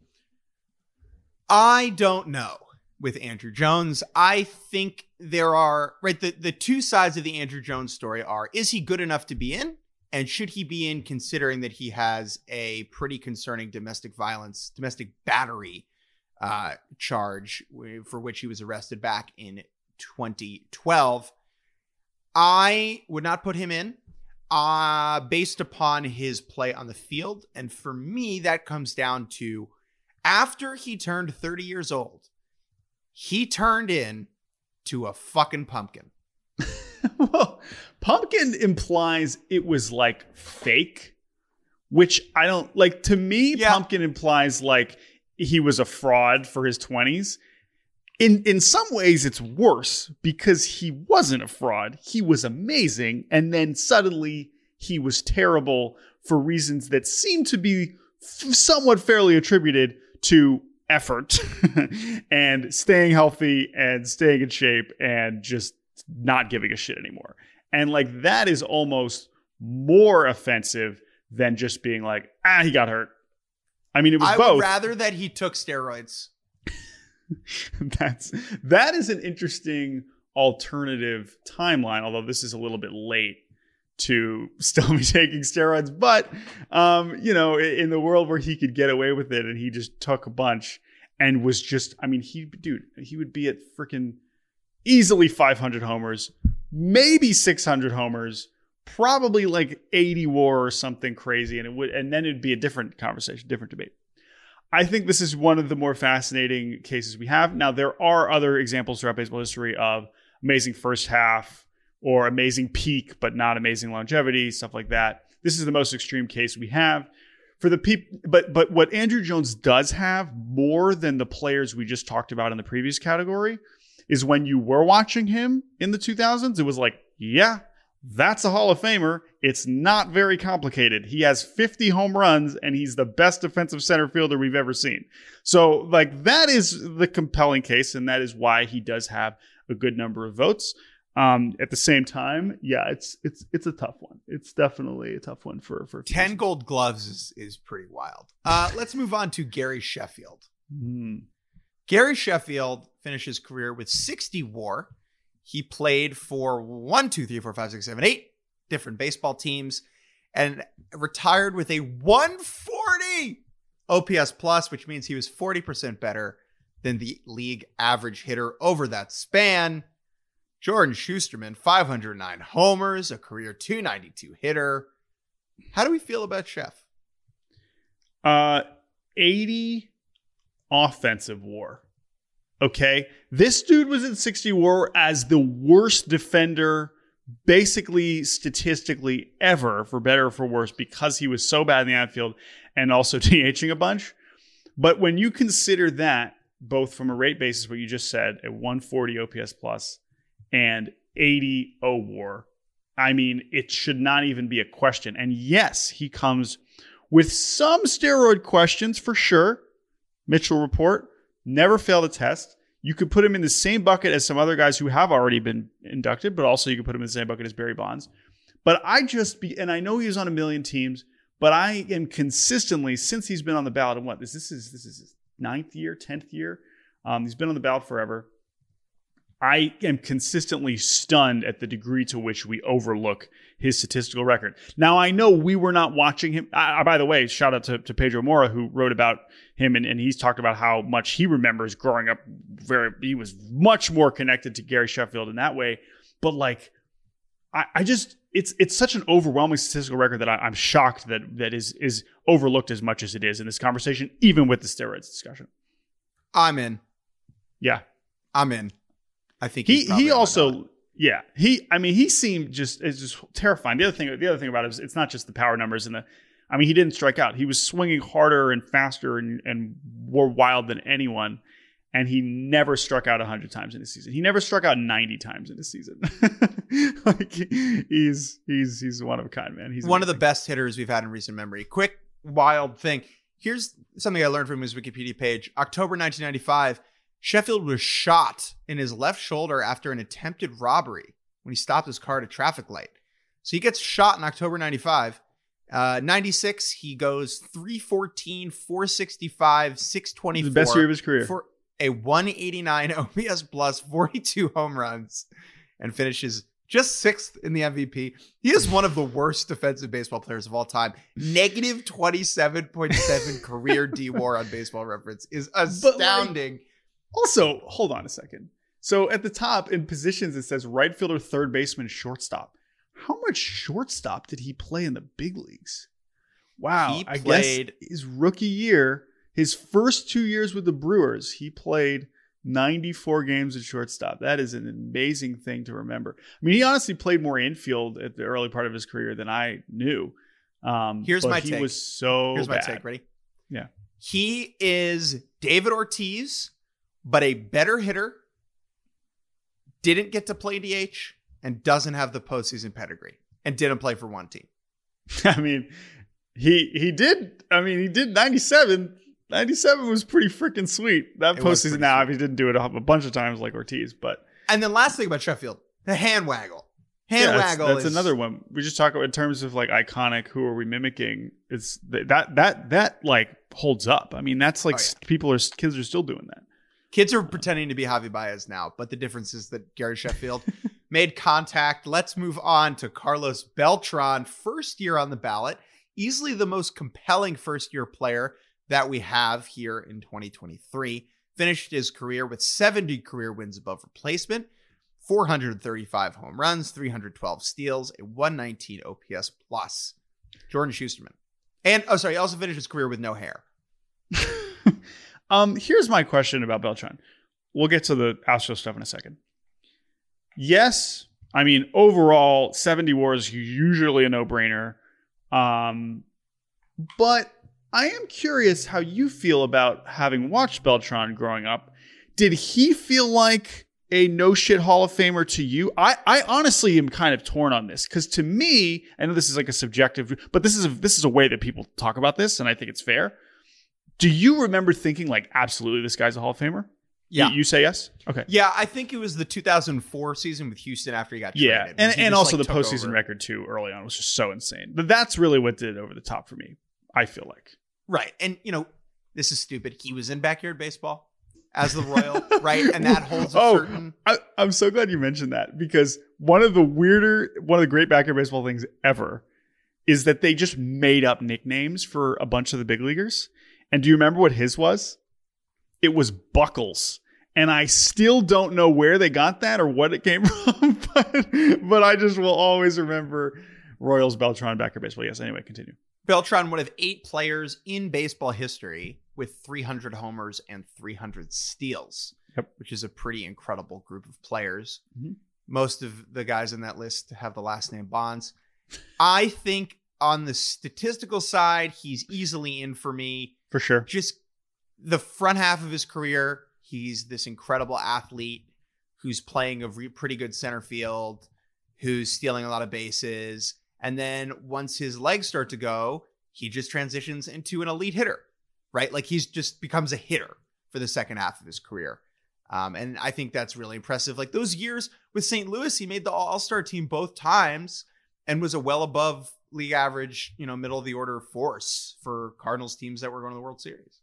I don't know with Andrew Jones. I think there are, right, the two sides of the Andrew Jones story are, is he good enough to be in? And should he be in, considering that he has a pretty concerning domestic battery charge for which he was arrested back in 2012? I would not put him in based upon his play on the field. And for me, that comes down to after he turned 30 years old, he turned in to a fucking pumpkin. Well, pumpkin implies it was like fake, which I don't like. To me, yeah. Pumpkin implies like he was a fraud for his 20s. In some ways, it's worse because he wasn't a fraud. He was amazing. And then suddenly he was terrible for reasons that seem to be somewhat fairly attributed to effort and staying healthy and staying in shape and just not giving a shit anymore. And like that is almost more offensive than just being like, he got hurt. I mean, it was both. I would rather that he took steroids. That is an interesting alternative timeline, although this is a little bit late to still be taking steroids. But, in the world where he could get away with it and he just took a bunch and was just, I mean, he would be at freaking easily 500 homers, maybe 600 homers, probably like 80 WAR or something crazy. And then it'd be a different conversation, different debate. I think this is one of the more fascinating cases we have. Now, there are other examples throughout baseball history of amazing first half or amazing peak, but not amazing longevity, stuff like that. This is the most extreme case we have. For the people, but what Andrew Jones does have more than the players we just talked about in the previous category is when you were watching him in the 2000s, it was like, yeah, that's a Hall of Famer. It's not very complicated. He has 50 home runs and he's the best defensive center fielder we've ever seen. So like that is the compelling case. And that is why he does have a good number of votes. At the same time, yeah, it's a tough one. It's definitely a tough one for 10 Gold Gloves is pretty wild. Let's move on to Gary Sheffield. Gary Sheffield finished his career with 60 WAR. He played for 8 different baseball teams and retired with a 140 OPS plus, which means he was 40% better than the league average hitter over that span. Jordan Schusterman, 509 homers, a career 292 hitter. How do we feel about Chef? 80 offensive WAR. Okay. This dude was at 60 WAR as the worst defender, basically statistically ever, for better or for worse, because he was so bad in the outfield and also DHing a bunch. But when you consider that, both from a rate basis, what you just said, at 140 OPS plus and 80 WAR, I mean, it should not even be a question. And yes, he comes with some steroid questions for sure. Mitchell Report. Never failed a test. You could put him in the same bucket as some other guys who have already been inducted, but also you could put him in the same bucket as Barry Bonds. But and I know he was on a million teams, but I am consistently, since he's been on the ballot, and this is his 9th year, 10th year. He's been on the ballot forever. I am consistently stunned at the degree to which we overlook his statistical record. Now, I know we were not watching him. By the way, shout out to Pedro Mora, who wrote about him, and he's talked about how much he remembers growing up. He was much more connected to Gary Sheffield in that way. But like, I just, it's such an overwhelming statistical record that I'm shocked that is overlooked as much as it is in this conversation, even with the steroids discussion. I'm in. Yeah, I'm in. I think he also, yeah, he seemed just terrifying. The other thing about it is it's not just the power numbers he didn't strike out. He was swinging harder and faster and more wild than anyone. And he never struck out 100 times in a season. He never struck out 90 times in a season. Like he's one of a kind, man. He's one of the best hitters we've had in recent memory. Quick, wild thing. Here's something I learned from his Wikipedia page. October 1995. Sheffield was shot in his left shoulder after an attempted robbery when he stopped his car at a traffic light. So he gets shot in October 95. 96, he goes 314, 465, 624. The best year of his career. For a 189 OPS plus, 42 home runs, and finishes just 6th in the MVP. He is one of the worst defensive baseball players of all time. Negative 27.7 career D-WAR on Baseball Reference is astounding. Also, hold on a second. So at the top in positions, it says right fielder, third baseman, shortstop. How much shortstop did he play in the big leagues? Wow. I guess his rookie year, his first 2 years with the Brewers, he played 94 games at shortstop. That is an amazing thing to remember. I mean, he honestly played more infield at the early part of his career than I knew. Here's my take. He was so Here's bad. my take. Ready? Yeah. He is David Ortiz, but a better hitter. Didn't get to play DH and doesn't have the postseason pedigree and didn't play for one team. I mean, he did. I mean, he did 97. 97 was pretty freaking sweet. That postseason now, he didn't do it a bunch of times like Ortiz, but. And then last thing about Sheffield, the hand waggle. That's another one. We just talk about in terms of like iconic. Who are we mimicking? It's that like holds up. I mean, that's like kids are still doing that. Kids are pretending to be Javi Baez now, but the difference is that Gary Sheffield made contact. Let's move on to Carlos Beltran, first year on the ballot, easily the most compelling first year player that we have here in 2023. Finished his career with 70 career wins above replacement, 435 home runs, 312 steals, a 119 OPS plus. Jordan Schusterman. And, he also finished his career with no hair. Here's my question about Beltran. We'll get to the Astros stuff in a second. Yes, I mean, overall, 70 WAR is usually a no-brainer. But I am curious how you feel about having watched Beltran growing up. Did he feel like a no-shit Hall of Famer to you? I honestly am kind of torn on this because to me, I know this is like a subjective, but this is a way that people talk about this, and I think it's fair. Do you remember thinking like, absolutely, this guy's a Hall of Famer? Yeah. You say yes? Okay. Yeah, I think it was the 2004 season with Houston after he got traded. Yeah, and also the postseason record too early on was just so insane. But that's really what did it over the top for me, I feel like. Right. And, this is stupid. He was in Backyard Baseball as the Royal, right? And that holds a certain... I'm so glad you mentioned that because one of the great Backyard Baseball things ever is that they just made up nicknames for a bunch of the big leaguers. And do you remember what his was? It was Buckles. And I still don't know where they got that or what it came from, but I just will always remember Royals, Beltran, Backyard Baseball. Yes, anyway, continue. Beltran, one of 8 players in baseball history with 300 homers and 300 steals, which is a pretty incredible group of players. Mm-hmm. Most of the guys in that list have the last name Bonds. I think on the statistical side, he's easily in for me. For sure. Just the front half of his career, he's this incredible athlete who's playing a pretty good center field, who's stealing a lot of bases. And then once his legs start to go, he just transitions into an elite hitter, right? Like he's just becomes a hitter for the second half of his career. And I think that's really impressive. Like those years with St. Louis, he made the All-Star team both times and was a well above league average, middle of the order force for Cardinals teams that were going to the World Series.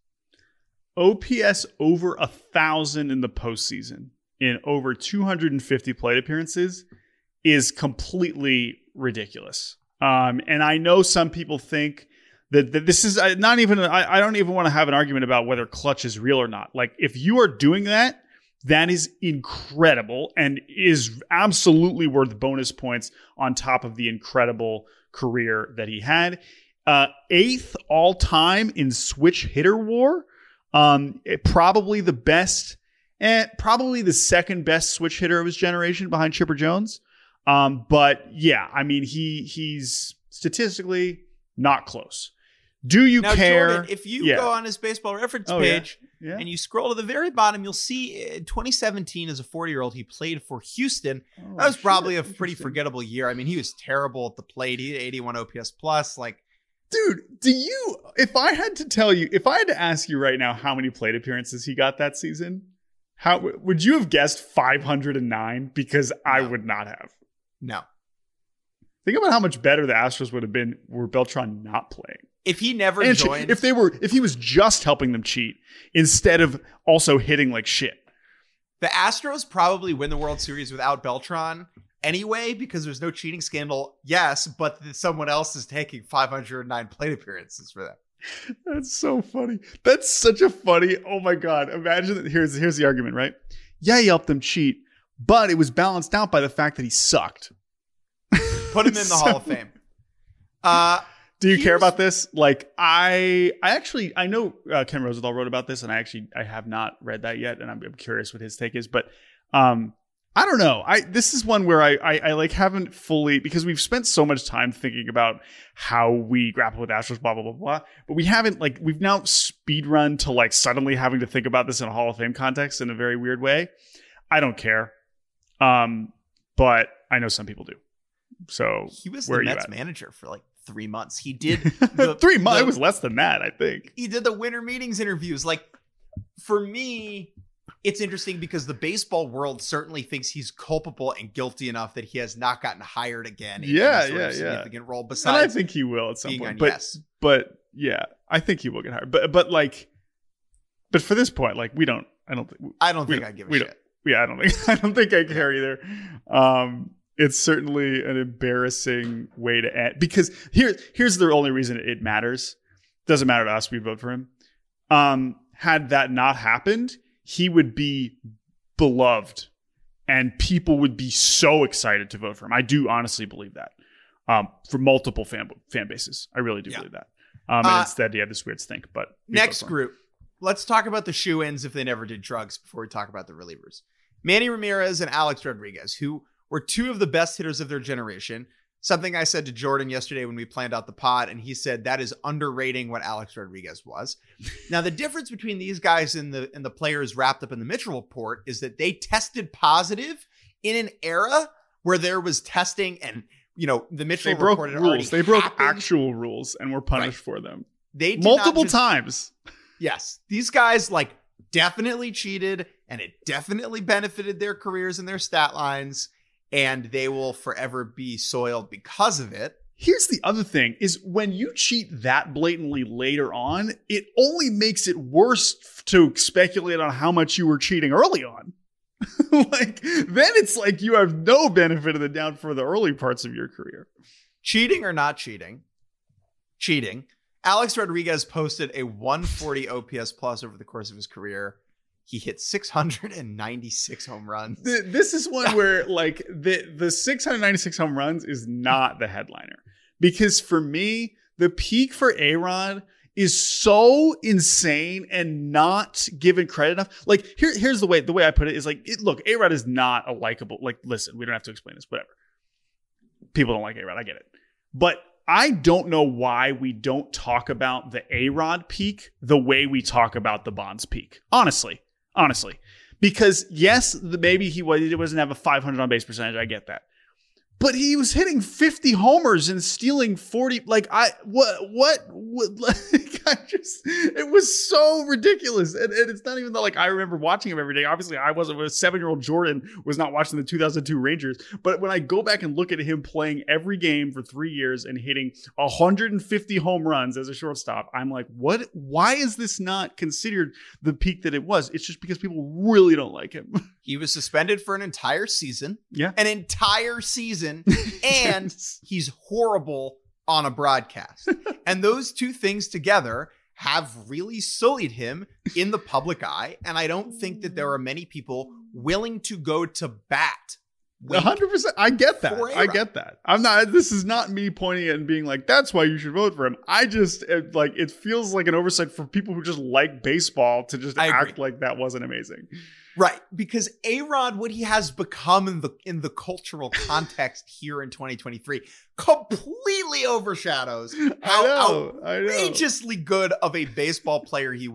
OPS over 1,000 in the postseason in over 250 plate appearances is completely ridiculous. And I know some people think that this is not even, I don't even want to have an argument about whether clutch is real or not. Like if you are doing that, that is incredible and is absolutely worth bonus points on top of the incredible career that he had. 8th all time in switch hitter WAR. Probably the best and probably the second best switch hitter of his generation behind Chipper Jones. But yeah, I mean, he's statistically not close. Do you care? Jordan, if you go on his Baseball Reference page and you scroll to the very bottom, you'll see in 2017 as a 40-year-old, he played for Houston. That was probably a pretty forgettable year. I mean, he was terrible at the plate. He had 81 OPS plus. Like, dude, if I had to ask you right now how many plate appearances he got that season, how would you have guessed 509? Because I would not have. No. Think about how much better the Astros would have been were Beltran not playing. If he never joined, if he was just helping them cheat instead of also hitting like shit. The Astros probably win the World Series without Beltran anyway, because there's no cheating scandal. Yes, but someone else is taking 509 plate appearances for them. That's so funny. That's such a funny. Oh my God. Imagine that. Here's the argument, right? Yeah, he helped them cheat, but it was balanced out by the fact that he sucked. Put him in the Hall of Fame. Do you care about this? Like, I know Ken Rosenthal wrote about this, and I have not read that yet, and I'm curious what his take is. But I don't know. This is one where I like haven't fully, because we've spent so much time thinking about how we grapple with Astros, blah blah blah blah. But we haven't, like, we've now speed run to like suddenly having to think about this in a Hall of Fame context in a very weird way. I don't care, but I know some people do. So he was the Mets manager for like 3 months. He did 3 months. It was less than that, I think. He did the winter meetings interviews. Like, for me, it's interesting because the baseball world certainly thinks he's culpable and guilty enough that he has not gotten hired again in any sort of significant role. Besides, and I think he will at some point. But yeah, I think he will get hired. But for this point, like, I don't think I give a shit. Yeah, I don't think I care either. It's certainly an embarrassing way to end, because here's the only reason it matters. Doesn't matter to us. We vote for him. Had that not happened, he would be beloved and people would be so excited to vote for him. I do honestly believe that, for multiple fan bases. I really do believe that. And instead, he had this weird stink. But next group, let's talk about the shoe-ins if they never did drugs before we talk about the relievers. Manny Ramirez and Alex Rodriguez, who were two of the best hitters of their generation. Something I said to Jordan yesterday when we planned out the pod, and he said that is underrating what Alex Rodriguez was. Now, the difference between these guys and the players wrapped up in the Mitchell report is that they tested positive in an era where there was testing, and the Mitchell report had rules. They broke happened. Actual rules and were punished for them. They did multiple times. Yes, these guys definitely cheated, and it definitely benefited their careers and their stat lines. And they will forever be soiled because of it. Here's the other thing is when you cheat that blatantly later on, it only makes it worse to speculate on how much you were cheating early on. Then it's like you have no benefit of the doubt for the early parts of your career. Cheating or not cheating. Alex Rodriguez posted a 140 OPS plus over the course of his career. He hit 696 home runs. This is one where the 696 home runs is not the headliner. Because for me, the peak for A-Rod is so insane and not given credit enough. Here's the way I put it is look, A-Rod is not a likable, listen, we don't have to explain this, whatever. People don't like A-Rod, I get it. But I don't know why we don't talk about the A-Rod peak the way we talk about the Bonds peak. Honestly. Because yes, maybe he doesn't have a 500 on base percentage. I get that. But he was hitting 50 homers and stealing 40. It was so ridiculous. And it's not even that I remember watching him every day. Obviously, I wasn't. A 7-year-old Jordan was not watching the 2002 Rangers. But when I go back and look at him playing every game for 3 years and hitting 150 home runs as a shortstop, I'm like, what? Why is this not considered the peak that it was? It's just because people really don't like him. He was suspended for an entire season. Yeah. An entire season. And yes. He's horrible on a broadcast. And those two things together have really sullied him in the public eye. And I don't think that there are many people willing to go to bat. 100%. I get that. I'm not, this is not me pointing at and being like, that's why you should vote for him. I just it feels like an oversight for people who just like baseball to just act like that wasn't amazing. Right, because A-Rod, what he has become in the cultural context here in 2023, completely overshadows how outrageously good of a baseball player he was.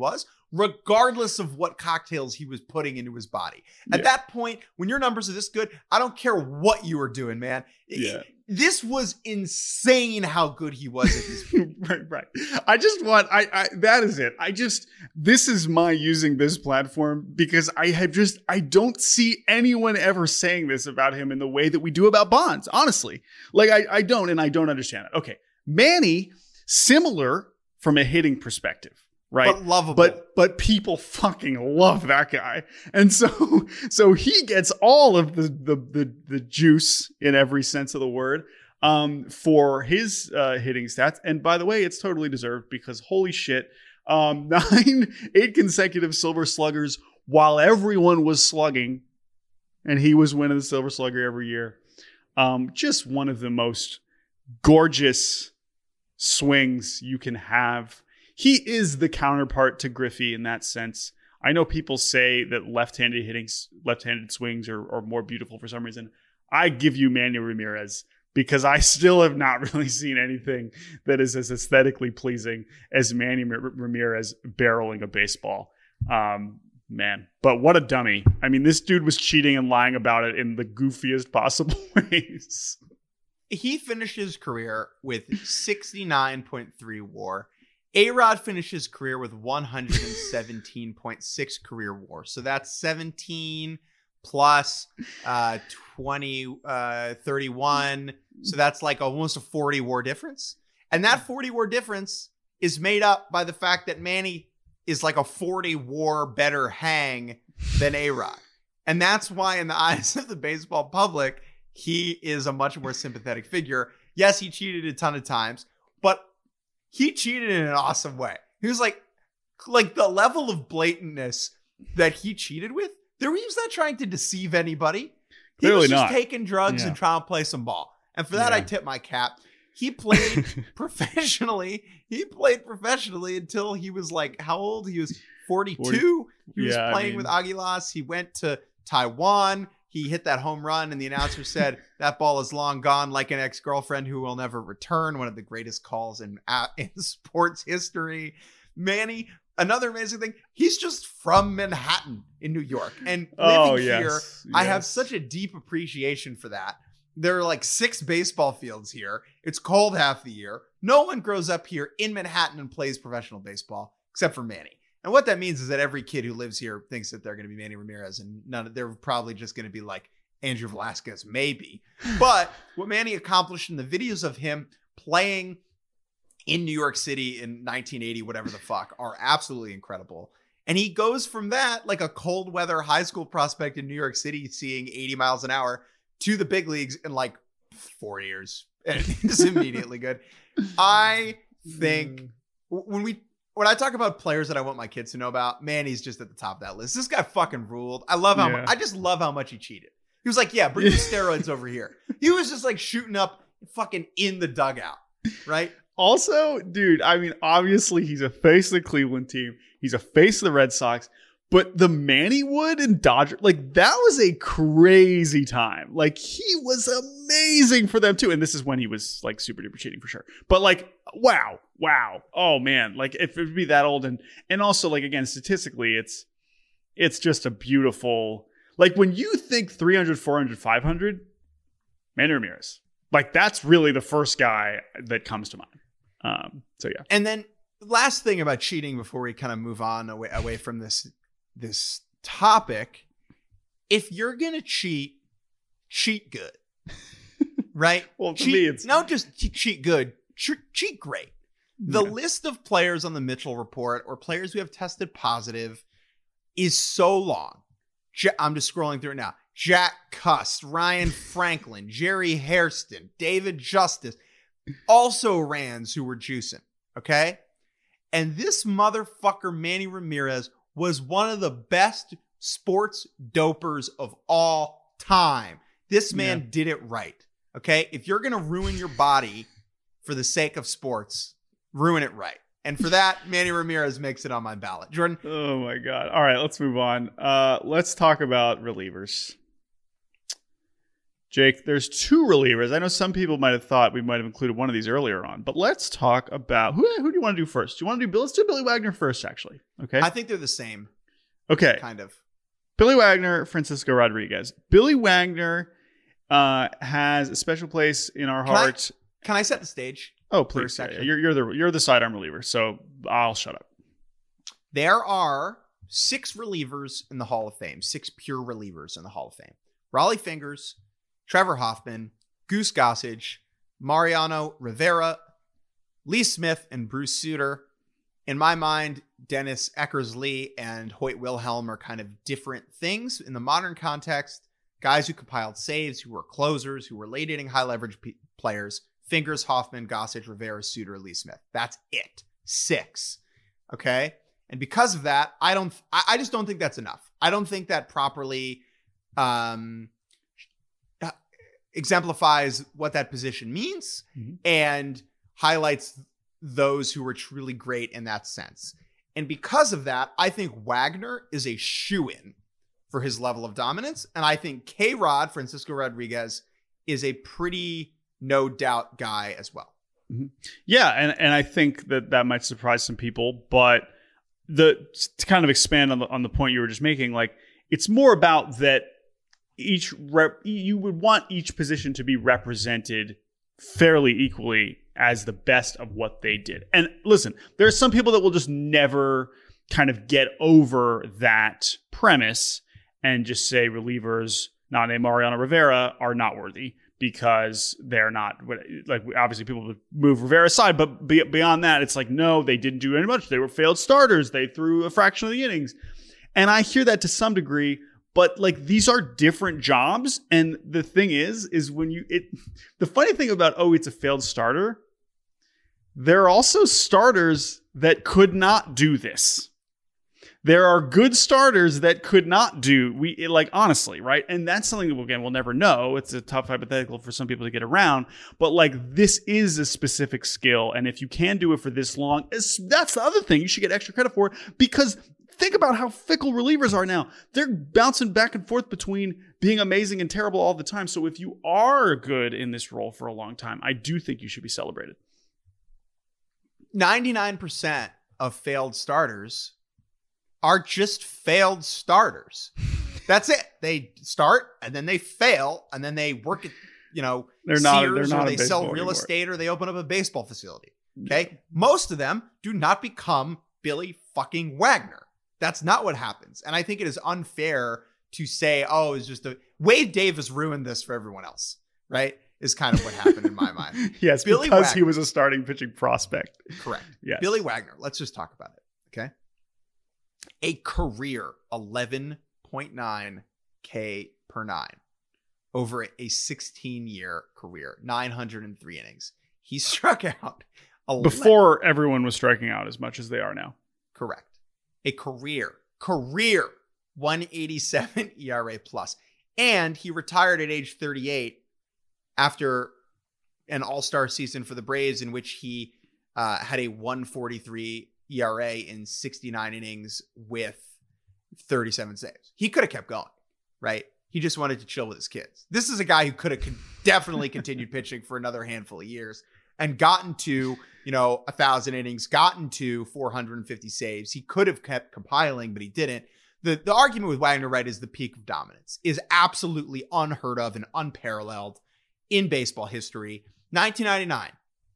regardless of what cocktails he was putting into his body. At that point, when your numbers are this good, I don't care what you were doing, man. Yeah. This was insane how good he was at this. Right. I just want, that is it. This is my using this platform because I don't see anyone ever saying this about him in the way that we do about Bonds, honestly. Like, I don't understand it. Okay. Manny, similar from a hitting perspective. Right. But lovable. But people fucking love that guy. And so he gets all of the juice in every sense of the word for his hitting stats. And by the way, it's totally deserved because holy shit, 8 consecutive Silver Sluggers while everyone was slugging and he was winning the Silver Slugger every year. Just one of the most gorgeous swings you can have. He is the counterpart to Griffey in that sense. I know people say that left-handed swings are more beautiful for some reason. I give you Manny Ramirez because I still have not really seen anything that is as aesthetically pleasing as Manny Ramirez barreling a baseball. Man, but what a dummy. I mean, this dude was cheating and lying about it in the goofiest possible ways. He finished his career with 69.3 WAR. A-Rod finished his career with 117.6 career WAR. So that's 17 plus 20, 31. So that's like almost a 40 WAR difference. And that 40 WAR difference is made up by the fact that Manny is like a 40 WAR better hang than A-Rod. And that's why in the eyes of the baseball public, he is a much more sympathetic figure. Yes, he cheated a ton of times, but he cheated in an awesome way. He was like the level of blatantness that he cheated with. He was not trying to deceive anybody. He Clearly was just not. taking drugs and trying to play some ball. And for that, I tip my cap. He played professionally. He played professionally until he was like, how old? He was 42. He was playing with Aguilas. He went to Taiwan. He hit that home run, and the announcer said, that ball is long gone like an ex-girlfriend who will never return. One of the greatest calls in sports history. Manny, another amazing thing, he's just from Manhattan in New York. And living here, I have such a deep appreciation for that. There are like 6 baseball fields here. It's cold half the year. No one grows up here in Manhattan and plays professional baseball except for Manny. And what that means is that every kid who lives here thinks that they're going to be Manny Ramirez, and they're probably just going to be like Andrew Velasquez, maybe. But what Manny accomplished in the videos of him playing in New York City in 1980, whatever the fuck, are absolutely incredible. And he goes from that, like a cold weather high school prospect in New York City, seeing 80 miles an hour, to the big leagues in like 4 years. And it's immediately good. I think when I talk about players that I want my kids to know about, Manny's just at the top of that list. This guy fucking ruled. I just love how much he cheated. He was like, yeah, bring the steroids over here. He was just like shooting up fucking in the dugout, right? Also, dude, I mean, obviously he's a face of the Cleveland team. He's a face of the Red Sox. But the Mannywood and Dodger, like that was a crazy time. Like he was amazing for them too. And this is when he was like super duper cheating for sure. But like, wow. Oh man. Like if it would be that old and also like, again, statistically, it's just a beautiful, like when you think 300, 400, 500, Manny Ramirez, like that's really the first guy that comes to mind. So yeah. And then last thing about cheating before we kind of move on away from this topic, if you're gonna cheat good, right? Well, to me, it's not just cheat good, cheat great. The list of players on the Mitchell report or players who have tested positive is so long. I'm just scrolling through it now. Jack Cust, Ryan Franklin, Jerry Hairston, David Justice, also Rands who were juicing. Okay, and this motherfucker Manny Ramirez was one of the best sports dopers of all time. This man did it right. Okay? If you're going to ruin your body for the sake of sports, ruin it right. And for that, Manny Ramirez makes it on my ballot. Jordan? Oh my God. All right, let's move on. Let's talk about relievers. Jake, there's 2 relievers. I know some people might have thought we might have included one of these earlier on, but let's talk about who do you want to do first? Do you want to do Let's do Billy Wagner first, actually. Okay. I think they're the same. Okay. Kind of. Billy Wagner, Francisco Rodriguez. Billy Wagner has a special place in our heart. Can I set the stage? Oh, please. You're the sidearm reliever, so I'll shut up. There are 6 relievers in the Hall of Fame, 6 pure relievers in the Hall of Fame. Rollie Fingers, Trevor Hoffman, Goose Gossage, Mariano Rivera, Lee Smith, and Bruce Sutter. In my mind, Dennis Eckersley and Hoyt Wilhelm are kind of different things in the modern context. Guys who compiled saves, who were closers, who were late inning high leverage players. Fingers, Hoffman, Gossage, Rivera, Sutter, Lee Smith. That's it. 6. Okay? And because of that, I just don't think that's enough. I don't think that properly exemplifies what that position means and highlights those who were truly great in that sense. And because of that, I think Wagner is a shoo-in for his level of dominance. And I think K-Rod, Francisco Rodriguez, is a pretty no doubt guy as well. Yeah, and I think that might surprise some people, but to kind of expand on the point you were just making, like, it's more about that you would want each position to be represented fairly equally as the best of what they did. And listen, there are some people that will just never kind of get over that premise and just say relievers not named Mariano Rivera are not worthy because they're not, like, obviously people would move Rivera aside, but beyond that, it's like, no, they didn't do any much. They were failed starters. They threw a fraction of the innings. And I hear that to some degree, but like, these are different jobs. And the thing is when the funny thing about, it's a failed starter, there are also starters that could not do this. There are good starters that could not do, honestly, right? And that's something that, again, we'll never know. It's a tough hypothetical for some people to get around. But like, this is a specific skill. And if you can do it for this long, that's the other thing you should get extra credit for, because think about how fickle relievers are now. They're bouncing back and forth between being amazing and terrible all the time. So if you are good in this role for a long time, I do think you should be celebrated. 99% of failed starters are just failed starters. That's it. They start and then they fail and then they work at, they're not or they sell real anymore. Estate, or they open up a baseball facility. Okay. Most of them do not become Billy fucking Wagner. That's not what happens. And I think it is unfair to say, it's just Wade Davis ruined this for everyone else, right? Is kind of what happened in my mind. Yes, Billy because Wagner. He was a starting pitching prospect. Correct. Yes. Billy Wagner. Let's just talk about it. Okay. A career 11.9 K per 9 over a 16-year career, 903 innings. He struck out before everyone was striking out as much as they are now. Correct. A career 187 ERA plus. And he retired at age 38 after an all-star season for the Braves in which he had a 143 ERA in 69 innings with 37 saves. He could have kept going, right? He just wanted to chill with his kids. This is a guy who could have definitely continued pitching for another handful of years and gotten to, 1,000 innings, gotten to 450 saves. He could have kept compiling, but he didn't. The argument with Wagner, right, is the peak of dominance is absolutely unheard of and unparalleled in baseball history. 1999.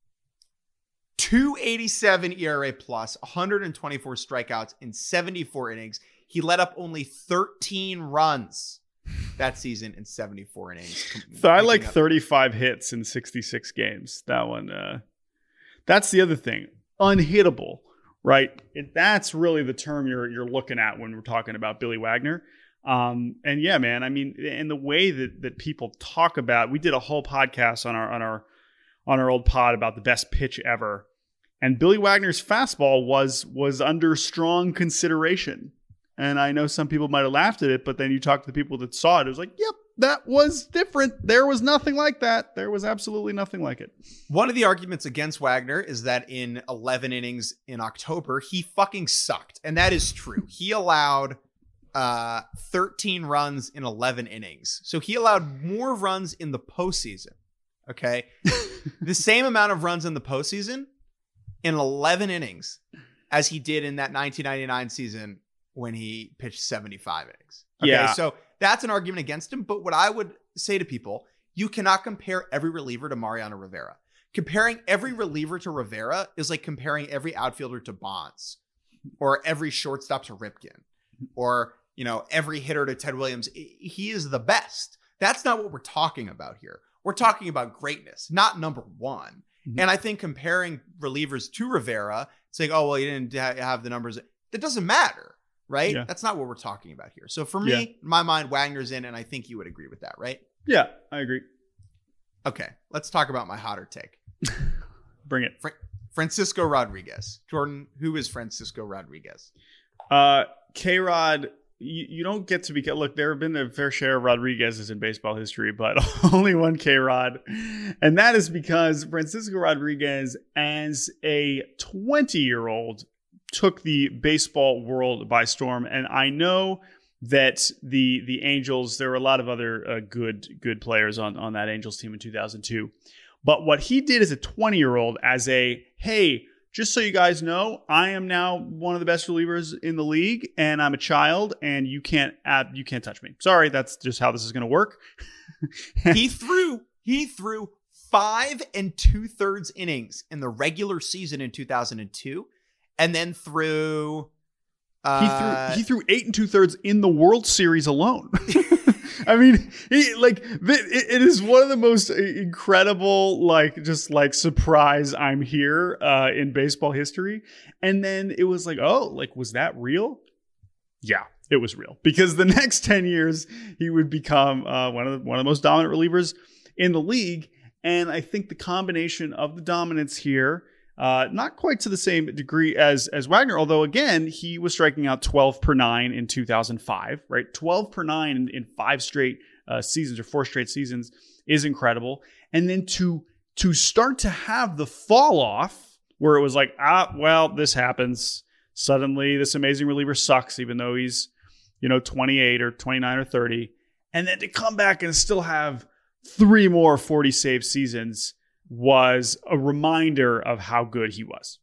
287 ERA plus, 124 strikeouts in 74 innings. He let up only 13 runs that season in 74 innings. So I like 35 hits in 66 games. That one, that's the other thing. Unhittable, right? That's really the term you're looking at when we're talking about Billy Wagner. And yeah, man, I mean, and the way that people talk about, we did a whole podcast on our old pod about the best pitch ever. And Billy Wagner's fastball was under strong consideration. And I know some people might have laughed at it, but then you talk to the people that saw it, it was like, yep, that was different. There was nothing like that. There was absolutely nothing like it. One of the arguments against Wagner is that in 11 innings in October, he fucking sucked. And that is true. He allowed 13 runs in 11 innings. So he allowed more runs in the postseason. Okay. The same amount of runs in the postseason in 11 innings as he did in that 1999 season when he pitched 75 innings. Okay, Yeah. so that's an argument against him. But what I would say to people, you cannot compare every reliever to Mariano Rivera. Comparing every reliever to Rivera is like comparing every outfielder to Bonds or every shortstop to Ripken or, every hitter to Ted Williams. He is the best. That's not what we're talking about here. We're talking about greatness, not number one. Mm-hmm. And I think comparing relievers to Rivera, saying, oh, well, he didn't have the numbers. That doesn't matter, right? Yeah. That's not what we're talking about here. So for me, in my mind, Wagner's in, and I think you would agree with that, right? Yeah, I agree. Okay, let's talk about my hotter take. Bring it. Francisco Rodriguez. Jordan, who is Francisco Rodriguez? K-Rod, you don't get to be... Look, there have been a fair share of Rodriguez's in baseball history, but only one K-Rod. And that is because Francisco Rodriguez, as a 20-year-old, took the baseball world by storm. And I know that the Angels, there were a lot of other good players on that Angels team in 2002. But what he did as a 20-year-old, as hey, just so you guys know, I am now one of the best relievers in the league, and I'm a child, and you can't touch me. Sorry, that's just how this is going to work. He threw 5 2/3 innings in the regular season in 2002, and then threw. He threw 8 2/3 in the World Series alone. I mean, it is one of the most incredible, surprise I'm here in baseball history. And then it was was that real? Yeah, it was real, because the next 10 years he would become one of the most dominant relievers in the league. And I think the combination of the dominance here, not quite to the same degree as Wagner, although again, he was striking out 12 per 9 in 2005, right? 12 per 9 in 5 straight seasons or 4 straight seasons is incredible. And then to start to have the fall off where it was this happens. Suddenly this amazing reliever sucks, even though he's, 28 or 29 or 30. And then to come back and still have 3 more 40 save seasons was a reminder of how good he was.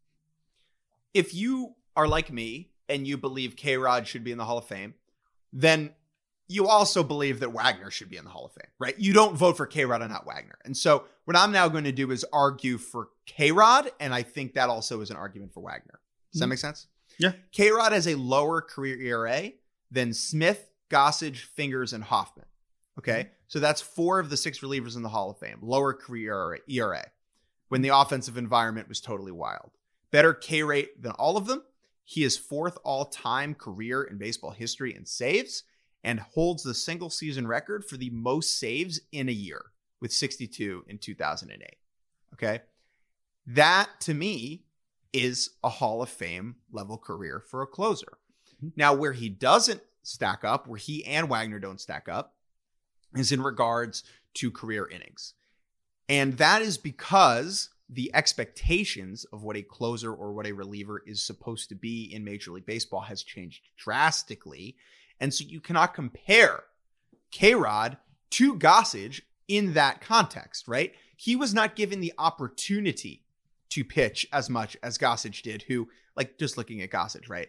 If you are like me and you believe K-Rod should be in the Hall of Fame, then you also believe that Wagner should be in the Hall of Fame, right? You don't vote for K-Rod and not Wagner. And so what I'm now going to do is argue for K-Rod, and I think that also is an argument for Wagner. Does that make sense? Yeah. K-Rod has a lower career ERA than Smith, Gossage, Fingers, and Hoffman. Okay, so that's 4 of the 6 relievers in the Hall of Fame. Lower career ERA when the offensive environment was totally wild. Better K rate than all of them. He is 4th all-time career in baseball history in saves and holds the single season record for the most saves in a year with 62 in 2008. Okay, that to me is a Hall of Fame level career for a closer. Now, where he doesn't stack up, where he and Wagner don't stack up, is in regards to career innings. And that is because the expectations of what a closer or what a reliever is supposed to be in Major League Baseball has changed drastically. And so you cannot compare K-Rod to Gossage in that context, right? He was not given the opportunity to pitch as much as Gossage did, who, just looking at Gossage, right?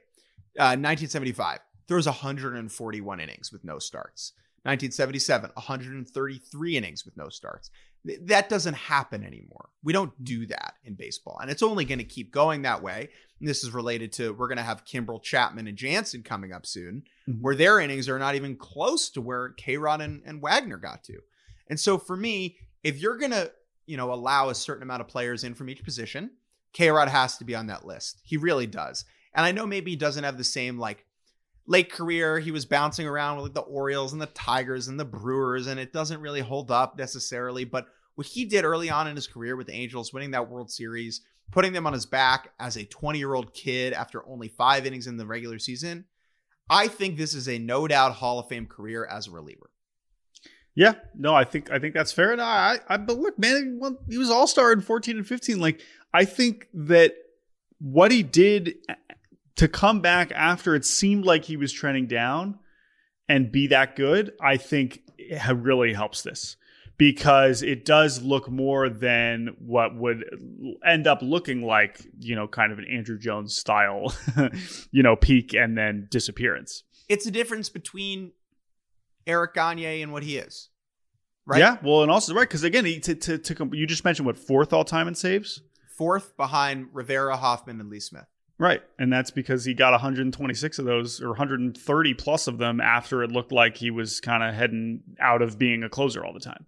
1975, throws 141 innings with no starts. 1977, 133 innings with no starts. That doesn't happen anymore. We don't do that in baseball. And it's only going to keep going that way. And this is related to, we're going to have Kimbrel, Chapman, and Jansen coming up soon, where their innings are not even close to where K-Rod and Wagner got to. And so for me, if you're going to, allow a certain amount of players in from each position, K-Rod has to be on that list. He really does. And I know maybe he doesn't have the same, late career. He was bouncing around with the Orioles and the Tigers and the Brewers, and it doesn't really hold up necessarily. But what he did early on in his career with the Angels, winning that World Series, putting them on his back as a 20-year-old kid after only 5 innings in the regular season, I think this is a no doubt Hall of Fame career as a reliever. Yeah, no, I think that's fair. And but look, man, he was all-star in 14 and 15. I think that what he did to come back after it seemed like he was trending down and be that good, I think it really helps this. Because it does look more than what would end up looking like, kind of an Andrew Jones style, peak and then disappearance. It's a difference between Eric Gagne and what he is, right? Yeah, well, and also, right, because again, you just mentioned, what, 4th all-time in saves? 4th behind Rivera, Hoffman, and Lee Smith. Right, and that's because he got 126 of those, or 130 plus of them, after it looked like he was kind of heading out of being a closer all the time.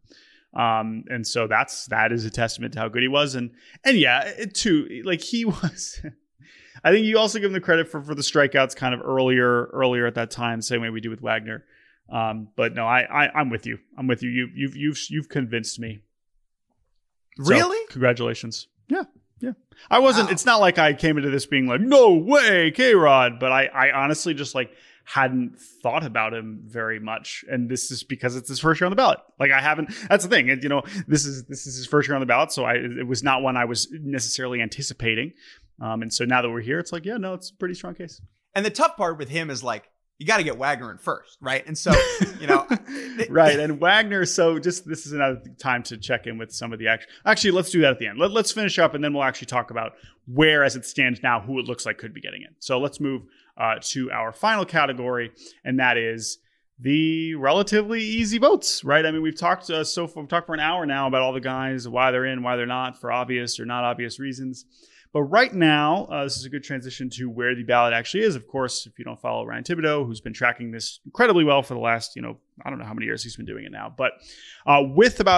And so that is a testament to how good he was. And yeah, too, like he was, I think you also give him the credit for the strikeouts kind of earlier at that time, same way we do with Wagner. But no, I'm with you. I'm with you. You've convinced me. Really? So, congratulations. Yeah. I wasn't, It's not like I came into this being like, no way, K-Rod, but I honestly just hadn't thought about him very much. And this is because it's his first year on the ballot. Like I haven't, that's the thing. And this is his first year on the ballot. So it was not one I was necessarily anticipating. And so now that we're here, it's like, yeah, no, it's a pretty strong case. And the tough part with him is you got to get Wagner in first, right? And so, right. And Wagner, so this is another time to check in with some of the action. Actually, let's do that at the end. Let's finish up and then we'll actually talk about where, as it stands now, who it looks like could be getting in. So let's move to our final category, and that is the relatively easy votes, right? I mean, we've talked for an hour now about all the guys, why they're in, why they're not, for obvious or not obvious reasons. But right now, this is a good transition to where the ballot actually is. Of course, if you don't follow Ryan Thibodeau, who's been tracking this incredibly well for the last, I don't know how many years he's been doing it now. But with about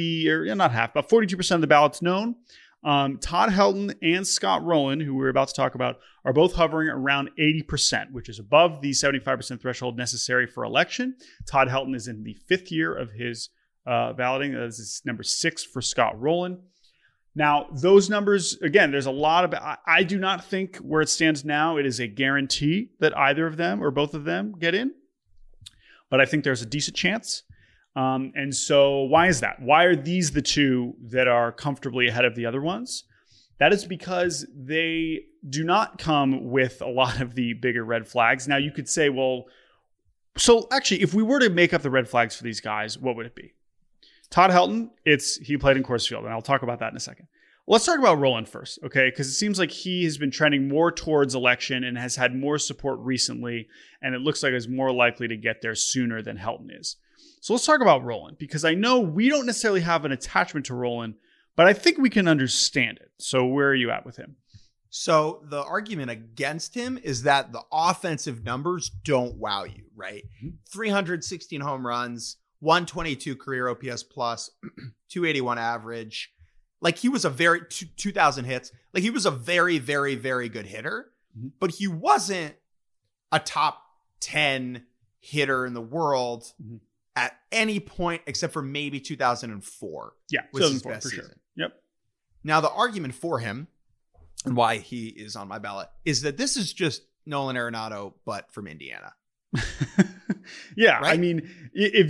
about 42% of the ballots known, Todd Helton and Scott Rowland, who we're about to talk about, are both hovering around 80%, which is above the 75% threshold necessary for election. Todd Helton is in the 5th year of his balloting. This is number 6 for Scott Rowland. Now, those numbers, again, there's a lot of, I do not think where it stands now, it is a guarantee that either of them or both of them get in. But I think there's a decent chance. And so why is that? Why are these the two that are comfortably ahead of the other ones? That is because they do not come with a lot of the bigger red flags. Now, you could say, well, so actually, if we were to make up the red flags for these guys, what would it be? Todd Helton, he played in Coors Field, and I'll talk about that in a second. Let's talk about Rowland first, okay? Because it seems like he has been trending more towards election and has had more support recently, and it looks like he's more likely to get there sooner than Helton is. So let's talk about Rowland, because I know we don't necessarily have an attachment to Rowland, but I think we can understand it. So where are you at with him? So the argument against him is that the offensive numbers don't wow you, right? 316 home runs, 122 career OPS plus, 281 average. Like he was a 2,000 hits. Like he was a very, very, very good hitter, but he wasn't a top 10 hitter in the world at any point except for maybe 2004. Yeah, was his best for season. Sure. Yep. Now the argument for him and why he is on my ballot is that this is just Nolan Arenado, but from Indiana. Yeah, right? I mean, again,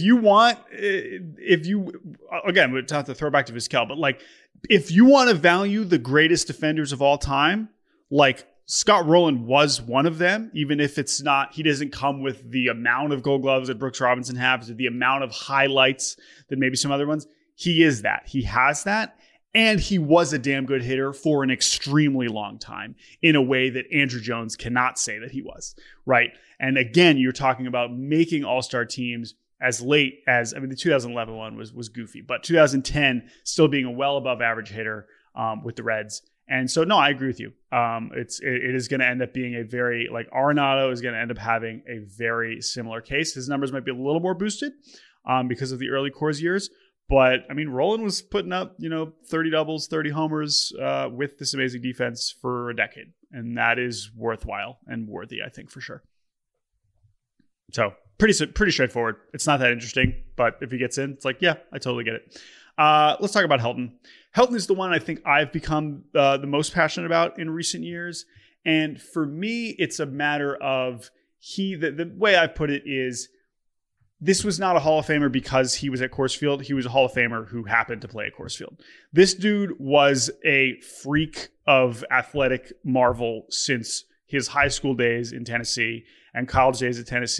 we have to throw back to Vizquel, but if you want to value the greatest defenders of all time, Scott Rowland was one of them, even if it's not, he doesn't come with the amount of Gold Gloves that Brooks Robinson has, or the amount of highlights that maybe some other ones. He is that. He has that. And he was a damn good hitter for an extremely long time in a way that Andrew Jones cannot say that he was, right? And again, you're talking about making all-star teams as late as, the 2011 one was goofy, but 2010 still being a well above average hitter with the Reds. And so, no, I agree with you. It is going to end up being a very, Arenado is going to end up having a very similar case. His numbers might be a little more boosted because of the early Coors years. But, Rowland was putting up, 30 doubles, 30 homers with this amazing defense for a decade. And that is worthwhile and worthy, I think, for sure. So, pretty straightforward. It's not that interesting. But if he gets in, it's yeah, I totally get it. Let's talk about Helton. Helton is the one I think I've become the most passionate about in recent years. And for me, it's a matter of the way I put it is, this was not a Hall of Famer because he was at Coors Field. He was a Hall of Famer who happened to play at Coors Field. This dude was a freak of athletic marvel since his high school days in Tennessee and college days at Tennessee.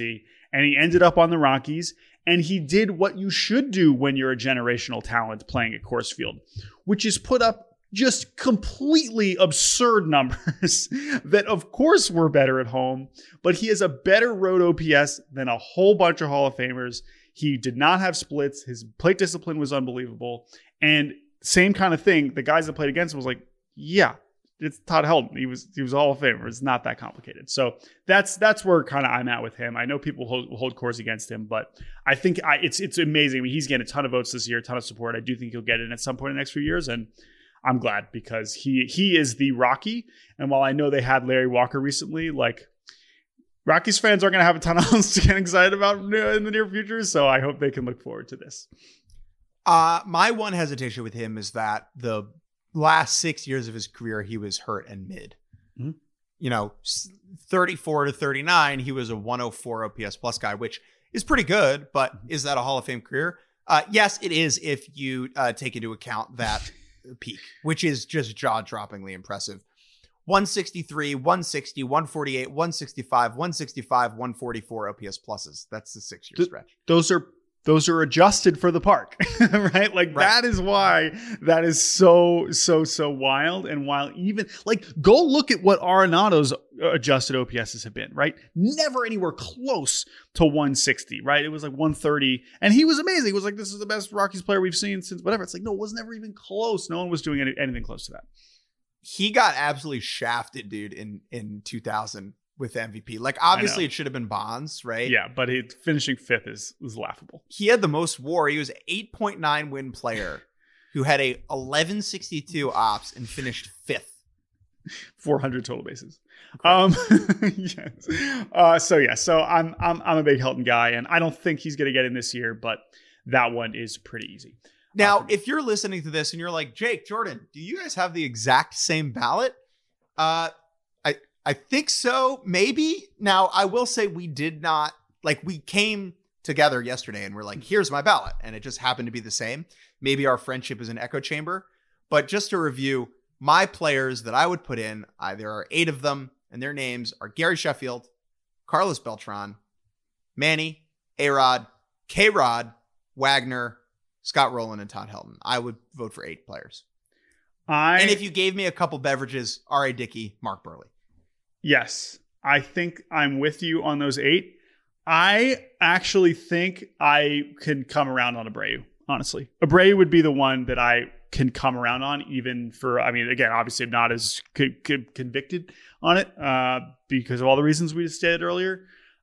and he ended up on the Rockies, and he did what you should do when you're a generational talent playing at Coors Field, which is put up just completely absurd numbers that of course were better at home, but he has a better road OPS than a whole bunch of Hall of Famers. He did not have splits. His plate discipline was unbelievable. And same kind of thing. The guys that played against him was like, yeah, it's Todd Helton. He was a Hall of Famer. It's not that complicated. So that's where kind of I'm at with him. I know people hold Coors against him, but I think it's amazing. I mean, he's getting a ton of votes this year, a ton of support. I do think he'll get in at some point in the next few years, and I'm glad because he is the Rocky. And while I know they had Larry Walker recently, like Rockies fans aren't going to have a ton else to get excited about in the near future. So I hope they can look forward to this. My one hesitation with him is that the last 6 years of his career, he was hurt and mid. Mm-hmm. You know, 34 to 39, he was a 104 OPS plus guy, which is pretty good. But is that a Hall of Fame career? Yes, it is if you take into account that peak, which is just jaw-droppingly impressive. 163, 160, 148, 165, 165, 144 OPS pluses. That's the 6-year stretch. Those are adjusted for the park, right? Like that is why that is so wild. And while even like go look at what Arenado's adjusted OPSs have been, right? Never anywhere close to 160, right? It was like 130 and he was amazing. It was like, this is the best Rockies player we've seen since whatever. It's like, no, it was never even close. No one was doing anything close to that. He got absolutely shafted, dude, in 2000 with MVP. Like, obviously, it should have been Bonds, right? Yeah, but finishing fifth was laughable. He had the most WAR. He was an 8.9 win player who had a 1162 ops and finished fifth. 400 total bases. Yes. So I'm a big Helton guy, and I don't think he's going to get in this year, but that one is pretty easy. Now, if you're listening to this and you're like, Jake, Jordan, do you guys have the exact same ballot? I think so, maybe. Now, I will say we did not, like, we came together yesterday and we're like, here's my ballot. And it just happened to be the same. Maybe our friendship is an echo chamber. But just to review, my players that I would put in, there are 8 of them, and their names are Gary Sheffield, Carlos Beltran, Manny, A-Rod, K-Rod, Wagner, Scott Rowland, and Todd Helton. I would vote for 8 players. And if you gave me a couple beverages, R.A. Dickey, Mark Burley. Yes, I think I'm with you on those 8. I actually think I can come around on Abreu, honestly. Abreu would be the one that I can come around on, even for, I mean, again, obviously I'm not as convicted on it because of all the reasons we stated earlier.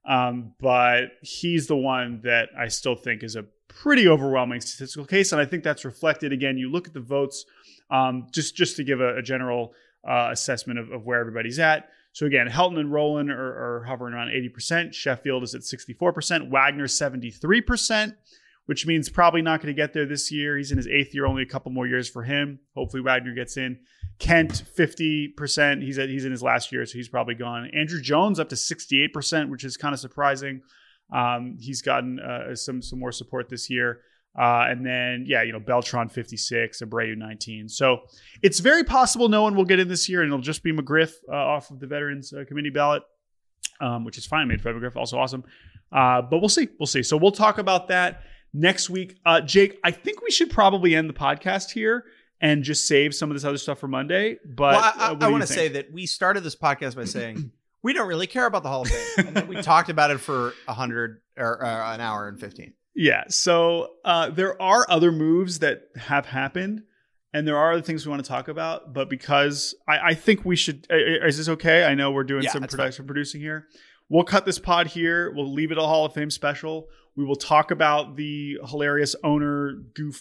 But he's the one that I still think is a pretty overwhelming statistical case. And I think that's reflected, again, you look at the votes, just to give a general assessment of where everybody's at. So again, Helton and Rowland are hovering around 80%. Sheffield is at 64%. Wagner 73%, which means probably not going to get there this year. He's in his 8th year, only a couple more years for him. Hopefully Wagner gets in. Kent 50%. He's in his last year, so he's probably gone. Andrew Jones up to 68%, which is kind of surprising. He's gotten some more support this year. And then, Beltran 56, Abreu 19. So it's very possible no one will get in this year, and it'll just be McGriff off of the Veterans Committee ballot, which is fine. Made Fred McGriff, also awesome. But we'll see. So we'll talk about that next week. Jake, I think we should probably end the podcast here and just save some of this other stuff for Monday. But I want to say that we started this podcast by saying we don't really care about the Hall of Fame, and then we talked about it for 100 or an hour and 15. Yeah, so there are other moves that have happened, and there are other things we want to talk about. But because I think we should, is this okay? I know we're doing some producing here. We'll cut this pod here. We'll leave it a Hall of Fame special. We will talk about the hilarious owner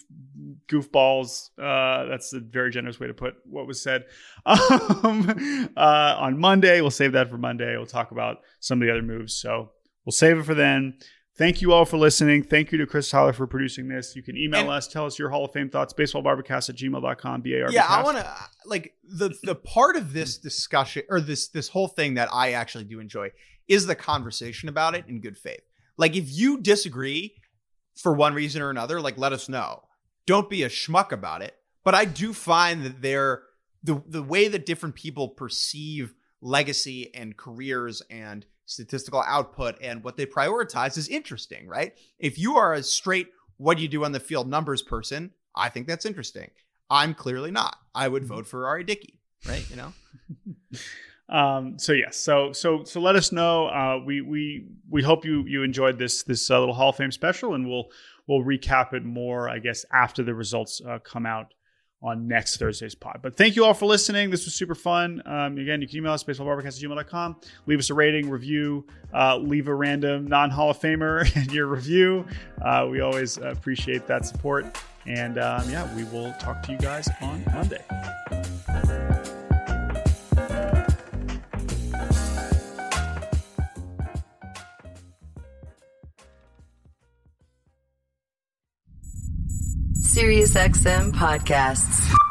goofballs. That's a very generous way to put what was said on Monday. We'll save that for Monday. We'll talk about some of the other moves. So we'll save it for then. Thank you all for listening. Thank you to Chris Tyler for producing this. You can email us, tell us your Hall of Fame thoughts, baseballbarbacast@gmail.com, BARBcast. Yeah, I want to, like, the part of this discussion, or this whole thing that I actually do enjoy is the conversation about it in good faith. Like, if you disagree for one reason or another, like, let us know. Don't be a schmuck about it. But I do find that the way that different people perceive legacy and careers and statistical output and what they prioritize is interesting, right? If you are a straight, what do you do on the field numbers person, I think that's interesting. I'm clearly not. I would vote for Ari Dickey, right? You know? So yes, so let us know. We hope you enjoyed this little Hall of Fame special, and we'll recap it more, I guess, after the results come out on next Thursday's pod. But thank you all for listening. This was super fun. Again, you can email us, baseballbarbacast@gmail.com. Leave us a rating, review, leave a random non-Hall of Famer in your review. We always appreciate that support. And we will talk to you guys on Monday. SiriusXM Podcasts.